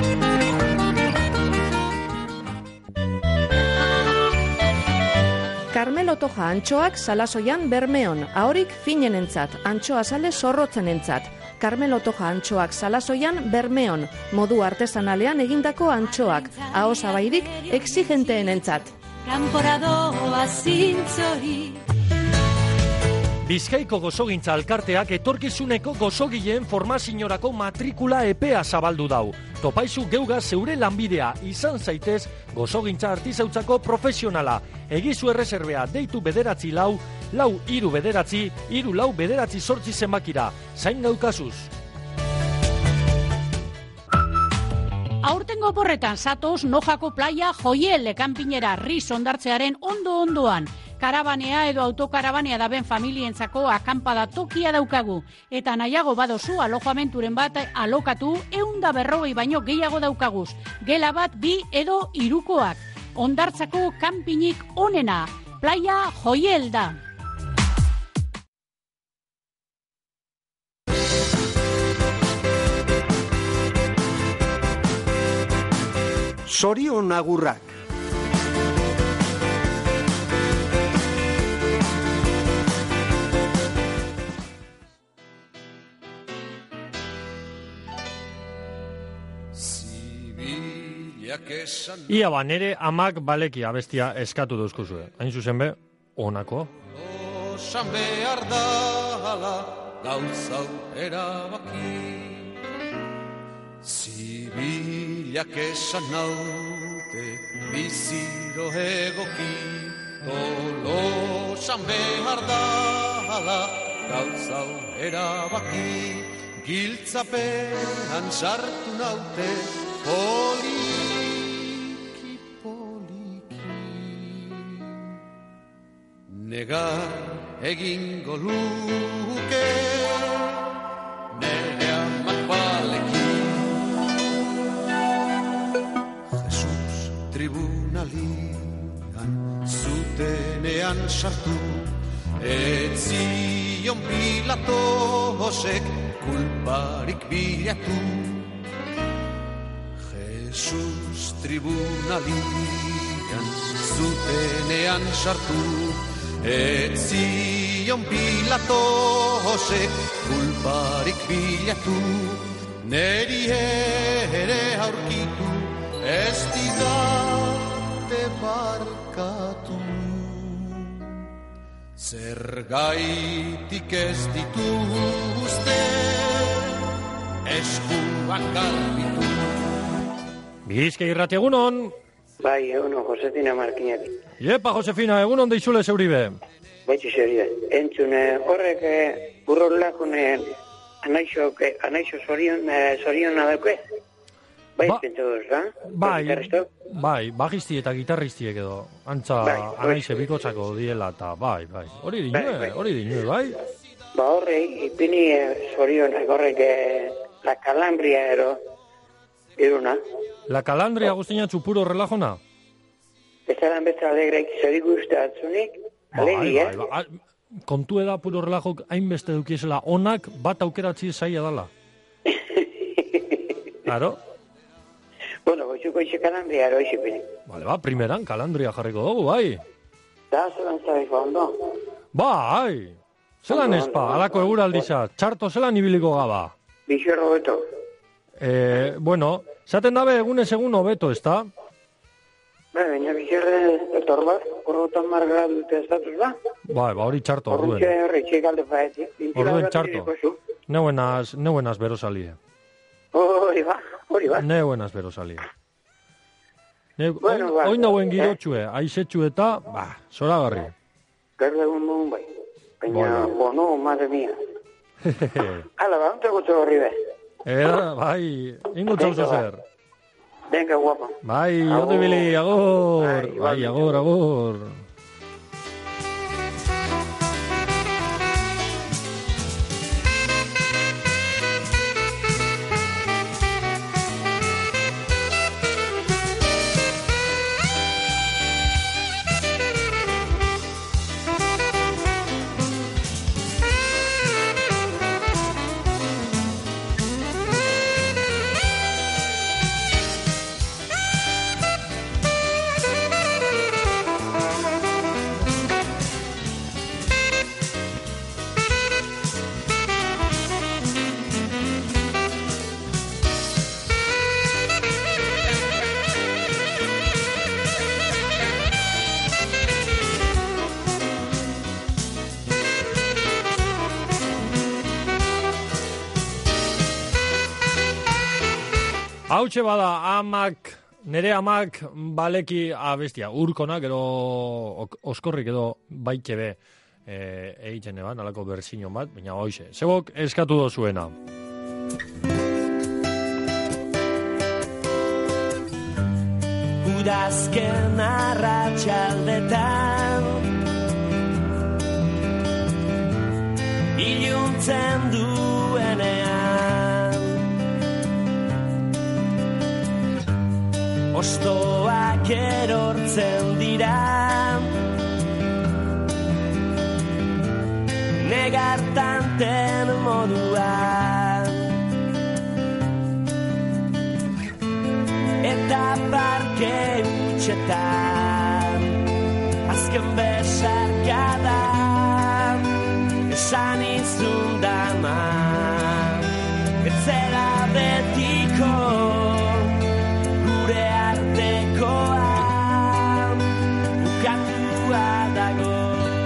Carmelo Toja antxoak Salasoian Bermeon, ahorik finenentzat, antxoa sale zorrotzenentzat. Carmelo Toja antxoak Salasoian Bermeon, modu artesanalean egindako antxoak, aho zabairik exigenteenentzat. Kanporadoa zintzori. Bizkaiko gozogintza alkarteak etorkizuneko gozogileen formaziorako matrikula epea zabaldu dau. Topaizu geuga zeure lanbidea izan zaitez gozogintza artizautzako profesionala. Egizu erreserbea deitu 9 4 3 9 3 4 9 8 zenbakira. Zain gaukazuz. Aurtengo porretan zatoz Nojako playa Joiel kanpinera riz ondartzearen ondoan. Karabanea edo autokarabanea daben familientzako akampada tokia daukagu. Eta nahiago badozu alojamenturen bat alokatu 140 baino gehiago daukaguz. Gela bat 2 edo 3koak. Ondartzako kanpinik onena. Playa Joiel da. Zorion agurrak. Ia ba, nere amak baleki abestia eskatu duzkuzue. Hain zuzen be, onako. Osan behar dala gauzau erabaki. Zibilak esan naute biziro egoki. Tolosan behar dala gauzau erabaki. Giltzapean sartu naute poliki. Negar egingo luke nere amak balekin. Jesus tribunalian zutenean sartu, etzion Pilatosek kulparik bilatu. Jesus tribunalian zutenean sartu, etzion Pilatosek kulparik bilatu. Neri ere aurkitu ez didate barkatu. Zergaitik ez dituzte eskuak garbitu. Bizkai irrati egunon. Bai, egunon, Josefina Markinak. Iepa, Josefina, egunon deizule zeuribe. Baitxu zeuribe. Entzune, horrek burrolakune anaixo zorion nadauke? Bai, pentsaduz, da? Bai, bajisti eta gitarristiek edo. Antza, anaixe bikotzako diela eta bai. Hori dinue, bai? Ba horrei, ipini zorionak horrek la Calambria ero, iruna. La Calandria guztina txupuro relajona? Ezaran besta alegreik zorik uste atzunik, alegria. Bai. Kontu eda puro relajok hainbeste dukiesela onak bat aukeratzi zaila dala. Claro? Bueno, goizuko ixe Calandria ero ixe pini. Vale, ba, primeran Calandria jarriko dugu, bai. Da, zelan zabiko ondo. Bai, zelan espa, alako eguraldiza, txarto zelan ibiliko gaba. Bixorro beto. Bueno, zaten dabe egunez egun hobeto, ezta? Baina bizarre etor bat, horretan margra dute estatuz ba? Bai, hori txarto orduen. Horretxe horretxe galde faeti. Orduen txarto. Neuenaz bero salie. Hori ba. Neuenaz bero salie. Oin dauen girotxue, aizetxu eta, zoragarri. Gerda egun bai. Baina, bueno, madre mía. Hala, ba, onte gutxo horri be. Bai, ingutxo zer. Venga, guapa. Bai, ondo bili, agor. Bai, agor. Hautxe bada, nere amak baleki abestia, urkonak edo oskorrik edo baitxe be egiten eban, alako berzinon bat, baina hoize, zebok eskatu dozuena. Udazken arratsaldetan iluntzen duenean ostoak erortzen dira negartanten moduan eta parke utxetan azken besarkadan esan izun dama etzela betiko gure artekoa bukatua dago.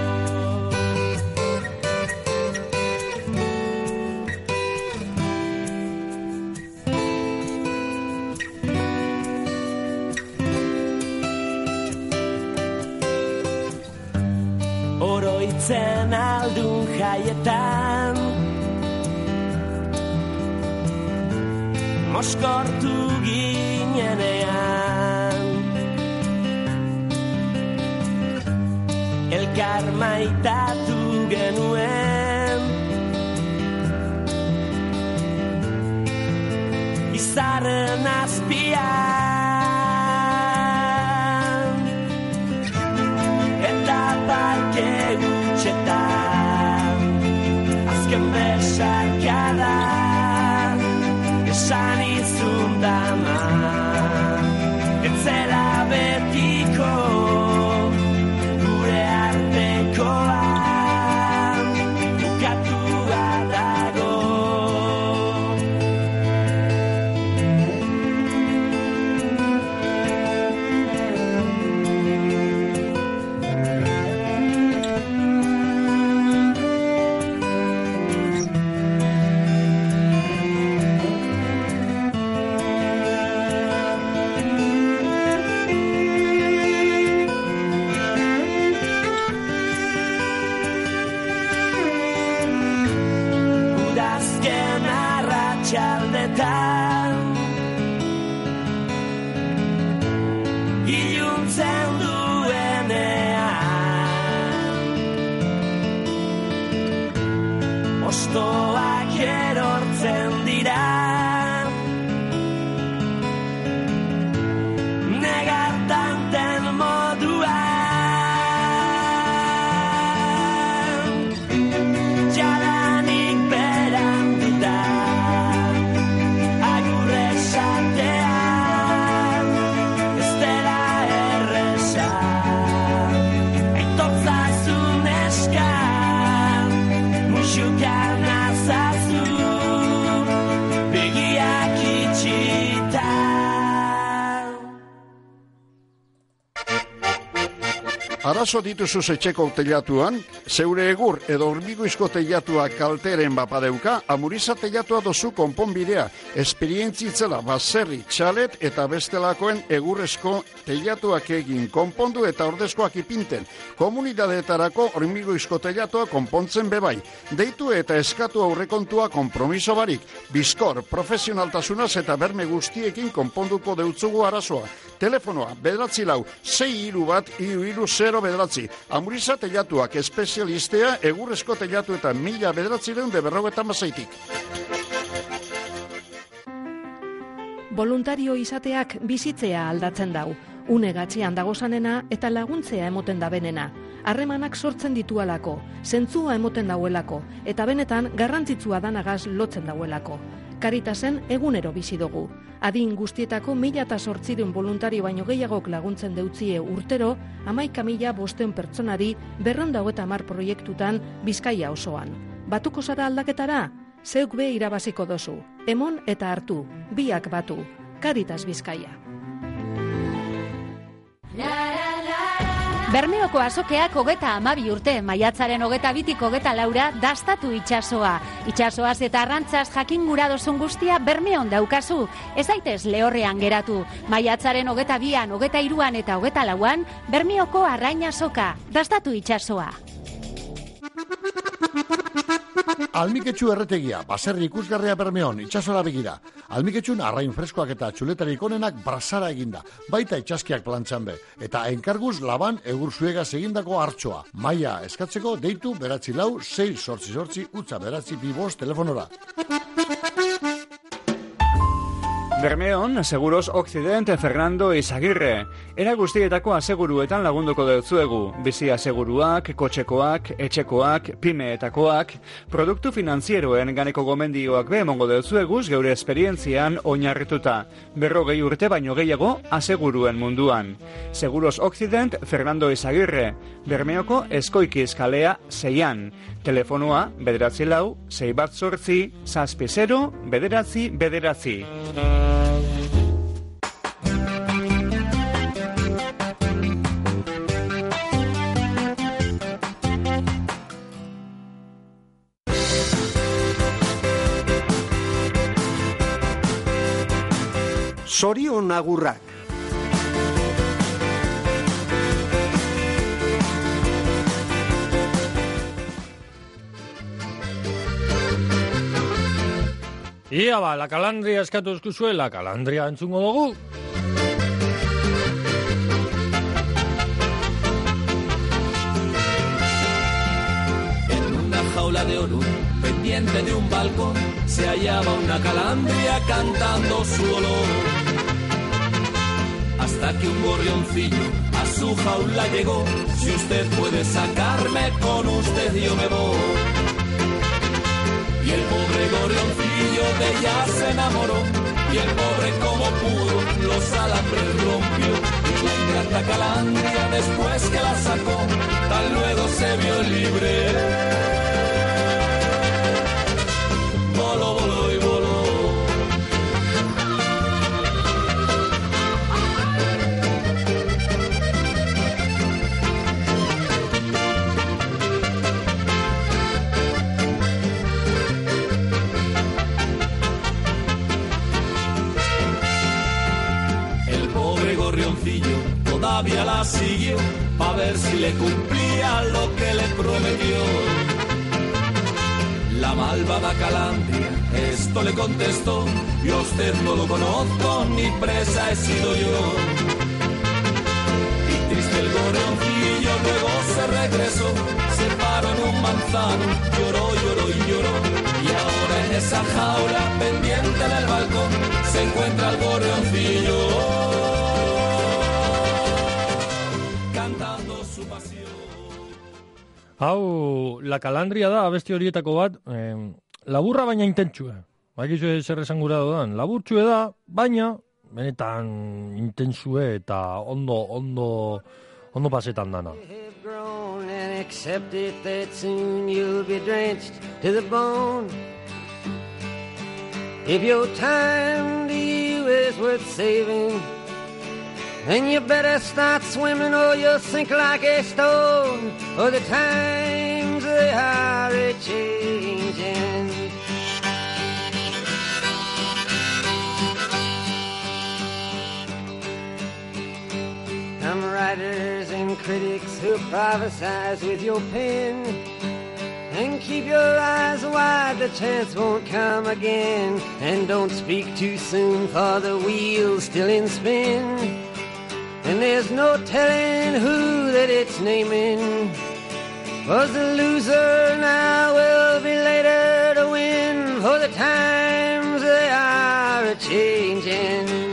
Oroitzen aldun jaietan moskortu ginenean elkar maitatu genuen izarren azpian eta parke utxetan azken besarkada esan izun dama etzela betiko gure artekoa bukatua dago. Txaldetan iluntzen duenean ostoak erortzen dira negartanten moduan jadanik beranduta Arazo dituzu etxeko teilatuan, zeure egur edo hormigoizko teilatua kalteren bapadeuka, Amuriza teilatua dozu konponbidea, esperientzitzela baserri, txalet eta bestelakoen egurrezko teilatuak egin konpondu eta ordezkoak ipinten. Komunidadeetarako hormigoizko teilatua konpontzen bebai. Deitu eta eskatu aurrekontua konpromiso barik. Bizkor, profesionaltasunaz eta berme guztiekin konponduko deutzugu arazoa. Telefonoa, 9-4-631-330 Amuriza teilatuak espezialistea egurrezko teilatuetan 1956-tik. Voluntario izateak bizitzea aldatzen dau. Une gatzean dagozanena eta laguntzea emoten da benena. Harremanak sortzen ditualako, zentzua emoten dauelako, eta benetan garrantzitsua danagaz lotzen dauelako. Karitasen egunero bizi dugu. Adin guztietako 1.800 voluntario baino gehiagok laguntzen deutzie urtero, 11.500 pertsonari 250 proiektutan Bizkaia osoan. Batuko zara aldaketara? Zeuk be irabaziko dozu. Emon eta hartu, biak batu. Karitas Bizkaia. Bermeoko azokeak 32 urte, maiatzaren 22tik 24 dastatu itsasoa. Itsasoaz eta arrantzaz jakin gura dozun guztia Bermeon daukazu. Ez daitez lehorrean geratu. Maiatzaren 22an, 23an eta 24an Bermeoko arrain azoka. Dastatu itsasoa. Almiketxu erretegia, baserri ikusgarria Bermeon, itxasora begira. Almiketxun arrain freskoak eta txuletarik onenak brazara eginda, baita itxaskiak plantxan be. Eta enkarguz laban egur zuegaz egindako hartxoa. Maia eskatzeko deitu 9-4-6-8-8 telefonora. Bermeon, Seguros Occident Fernando Izagirre. Era guztietako aseguruetan lagunduko deutzuegu. Bizi aseguruak, kotxekoak, etxekoak, pimeetakoak, produktu finanzieroen ganeko gomendioak be emongo deutzueguz geure esperientzian oinarrituta. 40 urte baino gehiago aseguruen munduan. Seguros Occident Fernando Izagirre. Bermeoko Eskoikiz kalea 6an. Telefonoa 9-4-6-0-7-9. Zorion agurrak. Ia ba, la Calandria eskatu eskuzue, la Calandria entzungo dugu. En una jaula de oro, pendiente de un balcón, se hallaba una calandria cantando su dolor. Hasta que un gorrioncillo a su jaula llegó. Si usted puede sacarme, con usted yo me voy. Y el pobre gorrioncillo de ella se enamoró. Y el pobre como pudo los alambres rompió. Y la ingrata calandria después que la sacó, tan luego se vio libre. Voló, voló y voló. Todavía la siguió pa' ver si le cumplía lo que le prometió. La malvada calandria esto le contestó: yo a usted no lo conozco, ni presa he sido yo. Y triste el gorrioncillo luego se regresó, se paró en un manzano, lloró, lloró y lloró. Y ahora en esa jaula pendiente del balcón se encuentra el gorrioncillo. Hau, la Calandria da, abesti horietako bat, laburra baina intentsue. Bakizu zer esan gura dodan. Laburtsue da, baina, benetan intentsue eta ondo pasetan dana. Accept it that soon you'll be drenched to the bone. If your time to you is worth saving, then you better start swimming or you'll sink like a stone. Oh, the times they are a-changing. Some writers and critics who prophesize with your pen, and keep your eyes wide, the chance won't come again. And don't speak too soon, for the wheel's still in spin, and there's no telling who that it's naming. Was the loser now will be later to win, for the times they are a-changing.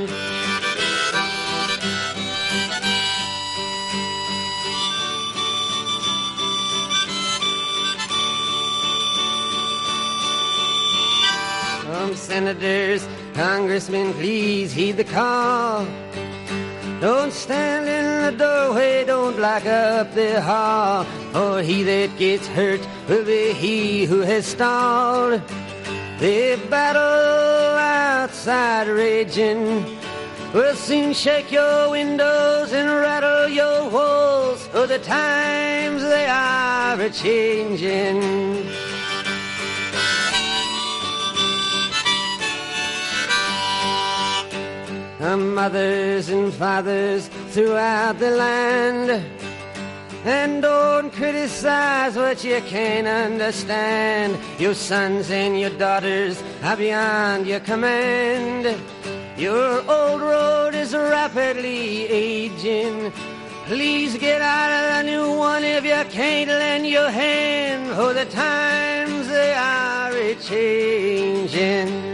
Senators, congressmen, please heed the call. Don't stand in the doorway, don't block up the hall, for he that gets hurt will be he who has stalled. The battle outside raging will soon shake your windows and rattle your walls, for the times they are a-changing. Mothers and fathers throughout the land, and don't criticize what you can't understand. Your sons and your daughters are beyond your command. Your old road is rapidly aging. Please get out of the new one if you can't lend your hand, for the times they are a-changing.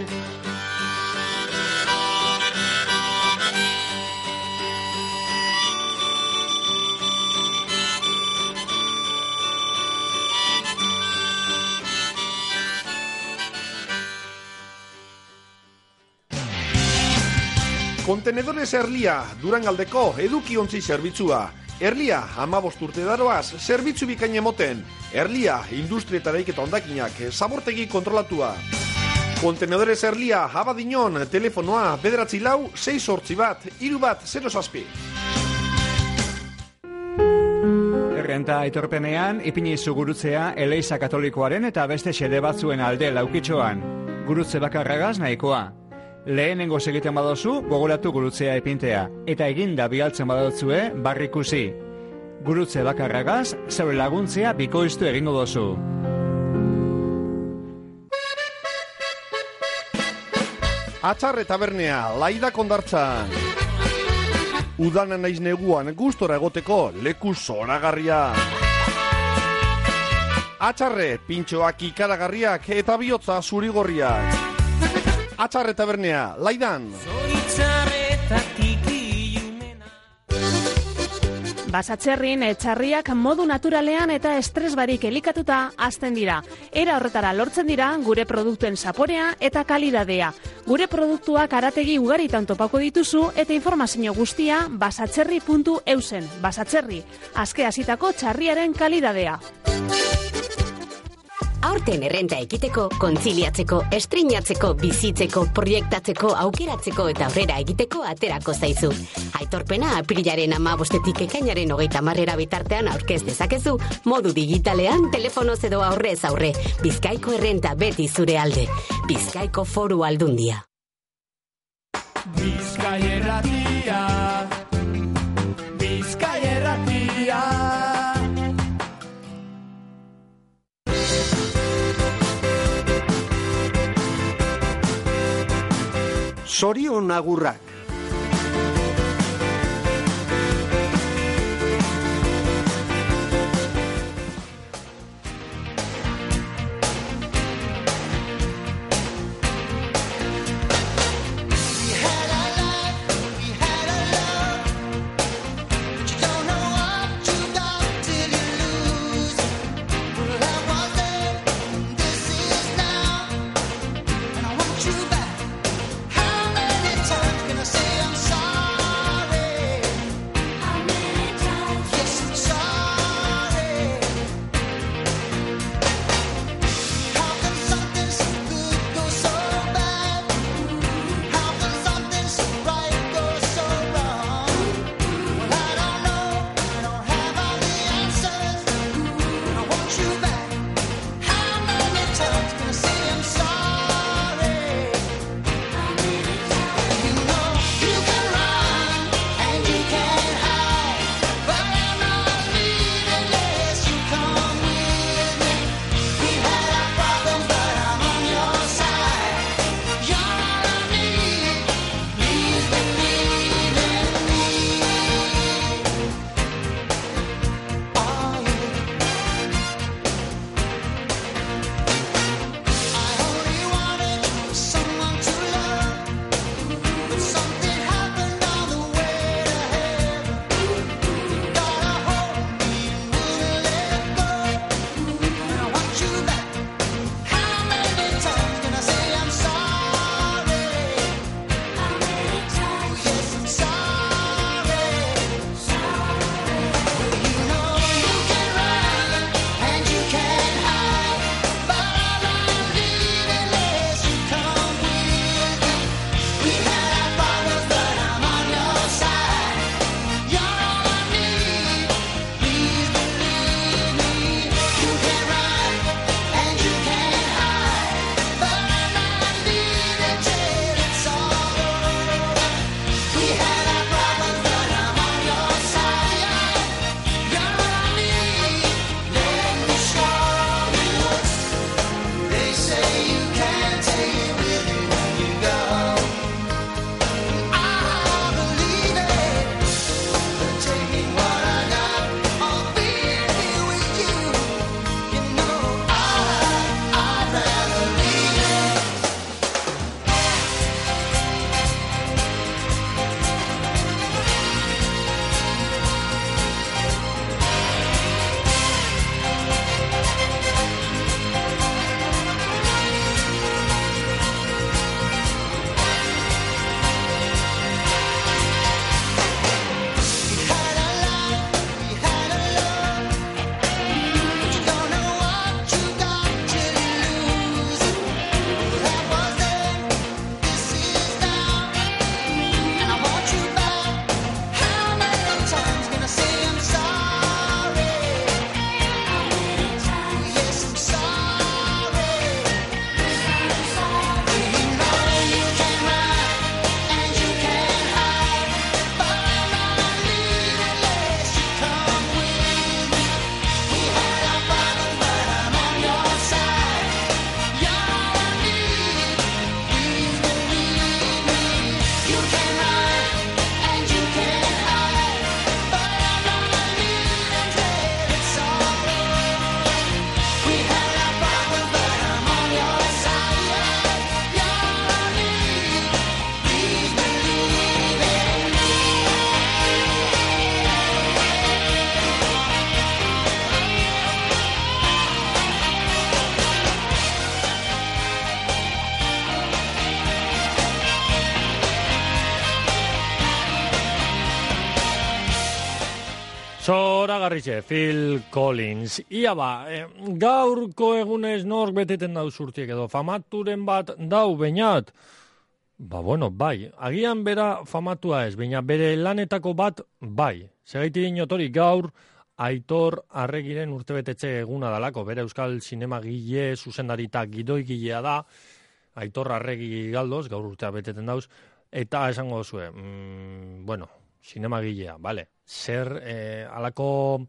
Kontenedores Erlia, Durangaldeko edukiontzi zerbitzua. Erlia, 15 urte daroaz, zerbitzu bikain emoten. Erlia, industria eta daiketa ondakinak, zabortegi kontrolatua. Kontenedores Erlia, Abadiñon, telefonoa, 944-681-3107. Errenta aitorpenean, ipinizu gurutzea Eleiza Katolikoaren eta beste xede batzuen alde laukitxoan. Gurutze bakarragaz nahikoa. Lehenengo egiten badozu, gogoratu gurutzea epintea, eta eginda bialtzen badotzue, barrikusi. Gurutze bakarragaz, zeure laguntzea bikoiztu egingo dozu. Atxarre tabernea, Laida Kondartzan. Udana naiz neguan gustora egoteko leku zoragarria. Atxarre, pintxoak ikaragarriak eta bihotza zurigorriak. Atxarre tabernea, Laidan. Basatzerrin etxarriak modu naturalean eta estres barik elikatuta hazten dira. Era horretara lortzen dira gure produktuen zaporea eta kalidadea. Gure produktuak arategi ugaritan topako dituzu eta informazio guztia basatzerri.eusen. Basatzerri, azke hasitako txarriaren kalidadea. Aurten errenta ekiteko, kontziliatzeko, estrinatzeko, bizitzeko, proiektatzeko, aukeratzeko eta aurrera egiteko aterako zaizu. Aitorpena aprilaren 15-tik ekainaren 30 bitartean aurkez dezakezu, modu digitalean, telefonoz edo aurrez aurre. Bizkaiko errenta beti zure alde. Bizkaiko Foru Aldundia. Bizkai erratia, Bizkai erratia. Zorion agurrak. Zoragarritxe, Phil Collins. Ia ba, gaurko egunez nork beteten dau zurtiek edo famaturen bat dau Beñat? Ba, bueno, bai. Agian bera famatua ez, baina bere lanetako bat bai. Segaitik inotori gaur Aitor Arregiren urtebetetxe eguna dalako. Bere euskal zinemagile, zuzendarita gidoigilea da. Aitor Arregi galdoz, gaur urtea beteten dauz. Eta esango zuen, bueno, zinemagilea, bale. Zer alako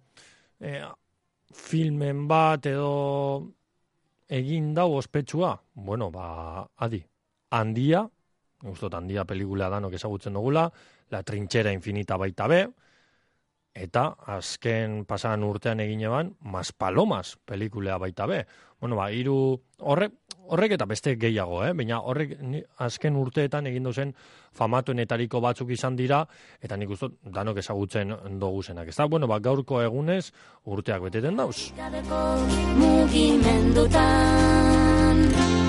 filmen bat edo egin dau ospetsua? Bueno, ba, adi. Handia, gustot handia pelikula danok ezagutzen dugula, La trinchera infinita baita be, eta azken pasan urtean egin eban, Maspalomas pelikulea baita be. Bueno, ba, horrek eta beste gehiago, baina horrek azken urteetan egin dozen famatuenetariko batzuk izan dira, eta nik uste danok ezagutzen dugu zenak. Ez da, bueno, ba, gaurko egunez urteak beteten dauz. Mugimendutan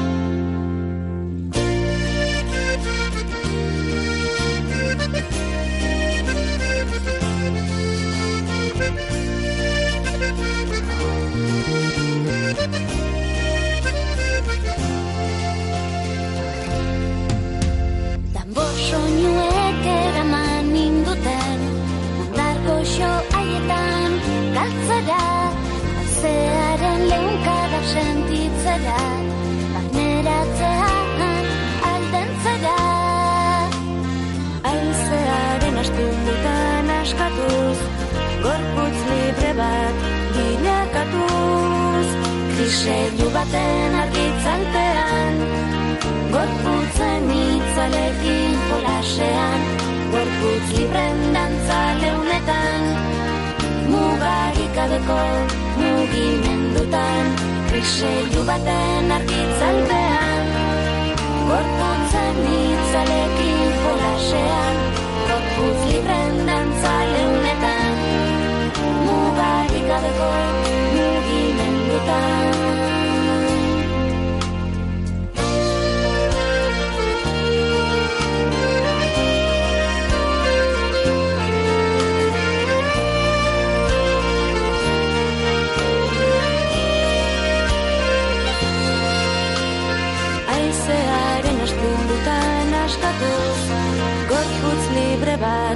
soinuek eraman ninduten Ondargo xo haietan galtzera Alzearen leunkadak sentitzera Barneratzean aldentzera Aizearen astundutan askatuz Gorputz libre bat bilakatuz Kriseilu baten argitzalpean Gorputzen itzalekin jolasean, gorputz libren dantza leunetan, mugarik gabeko mugimendutan, kriseilu baten argitzalpean, gorputzen itzalekin jolasean, gorputz libren dantza leunetan, mugarik gabeko mugimendutan. Gorputz libre bat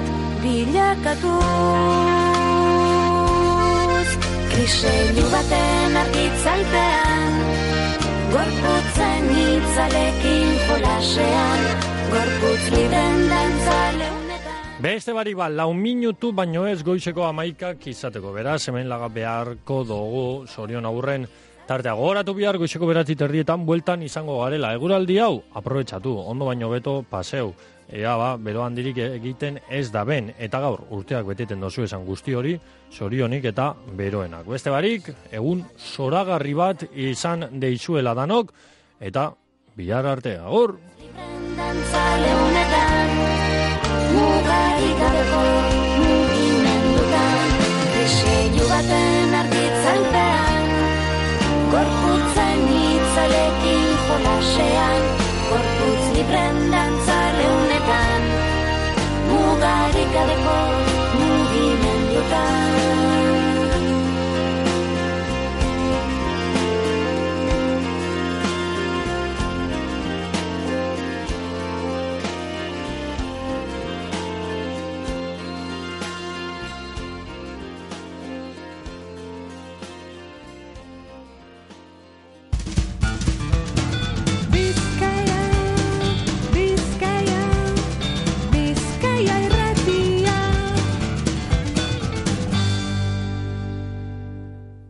bilakatuz Kriseilu baten argitzalpean Gorputzen itzalekin jolasean Gorputz libren dantza leunetan Beste barik bat, 4 minutu baino ez goizeko 11 izateko. Beraz, hemen laga beharko dugu Sorion Agurren tartea. Gogoratu bihar goizeko 9:30 bueltan izango garela. Eguraldi hau, aprobetxatu, ondo baino beto paseu. Ea ba, bero handirik egiten ez da ben. Eta gaur, urteak beteten dozu esan guzti hori, zorionik eta beroenak. Beste barik, egun zoragarri bat izan deizuela danok, eta bihar arte, agur! Mugarik gabeko mugimendutan, kriseilu baten argitzalpean, gorputzen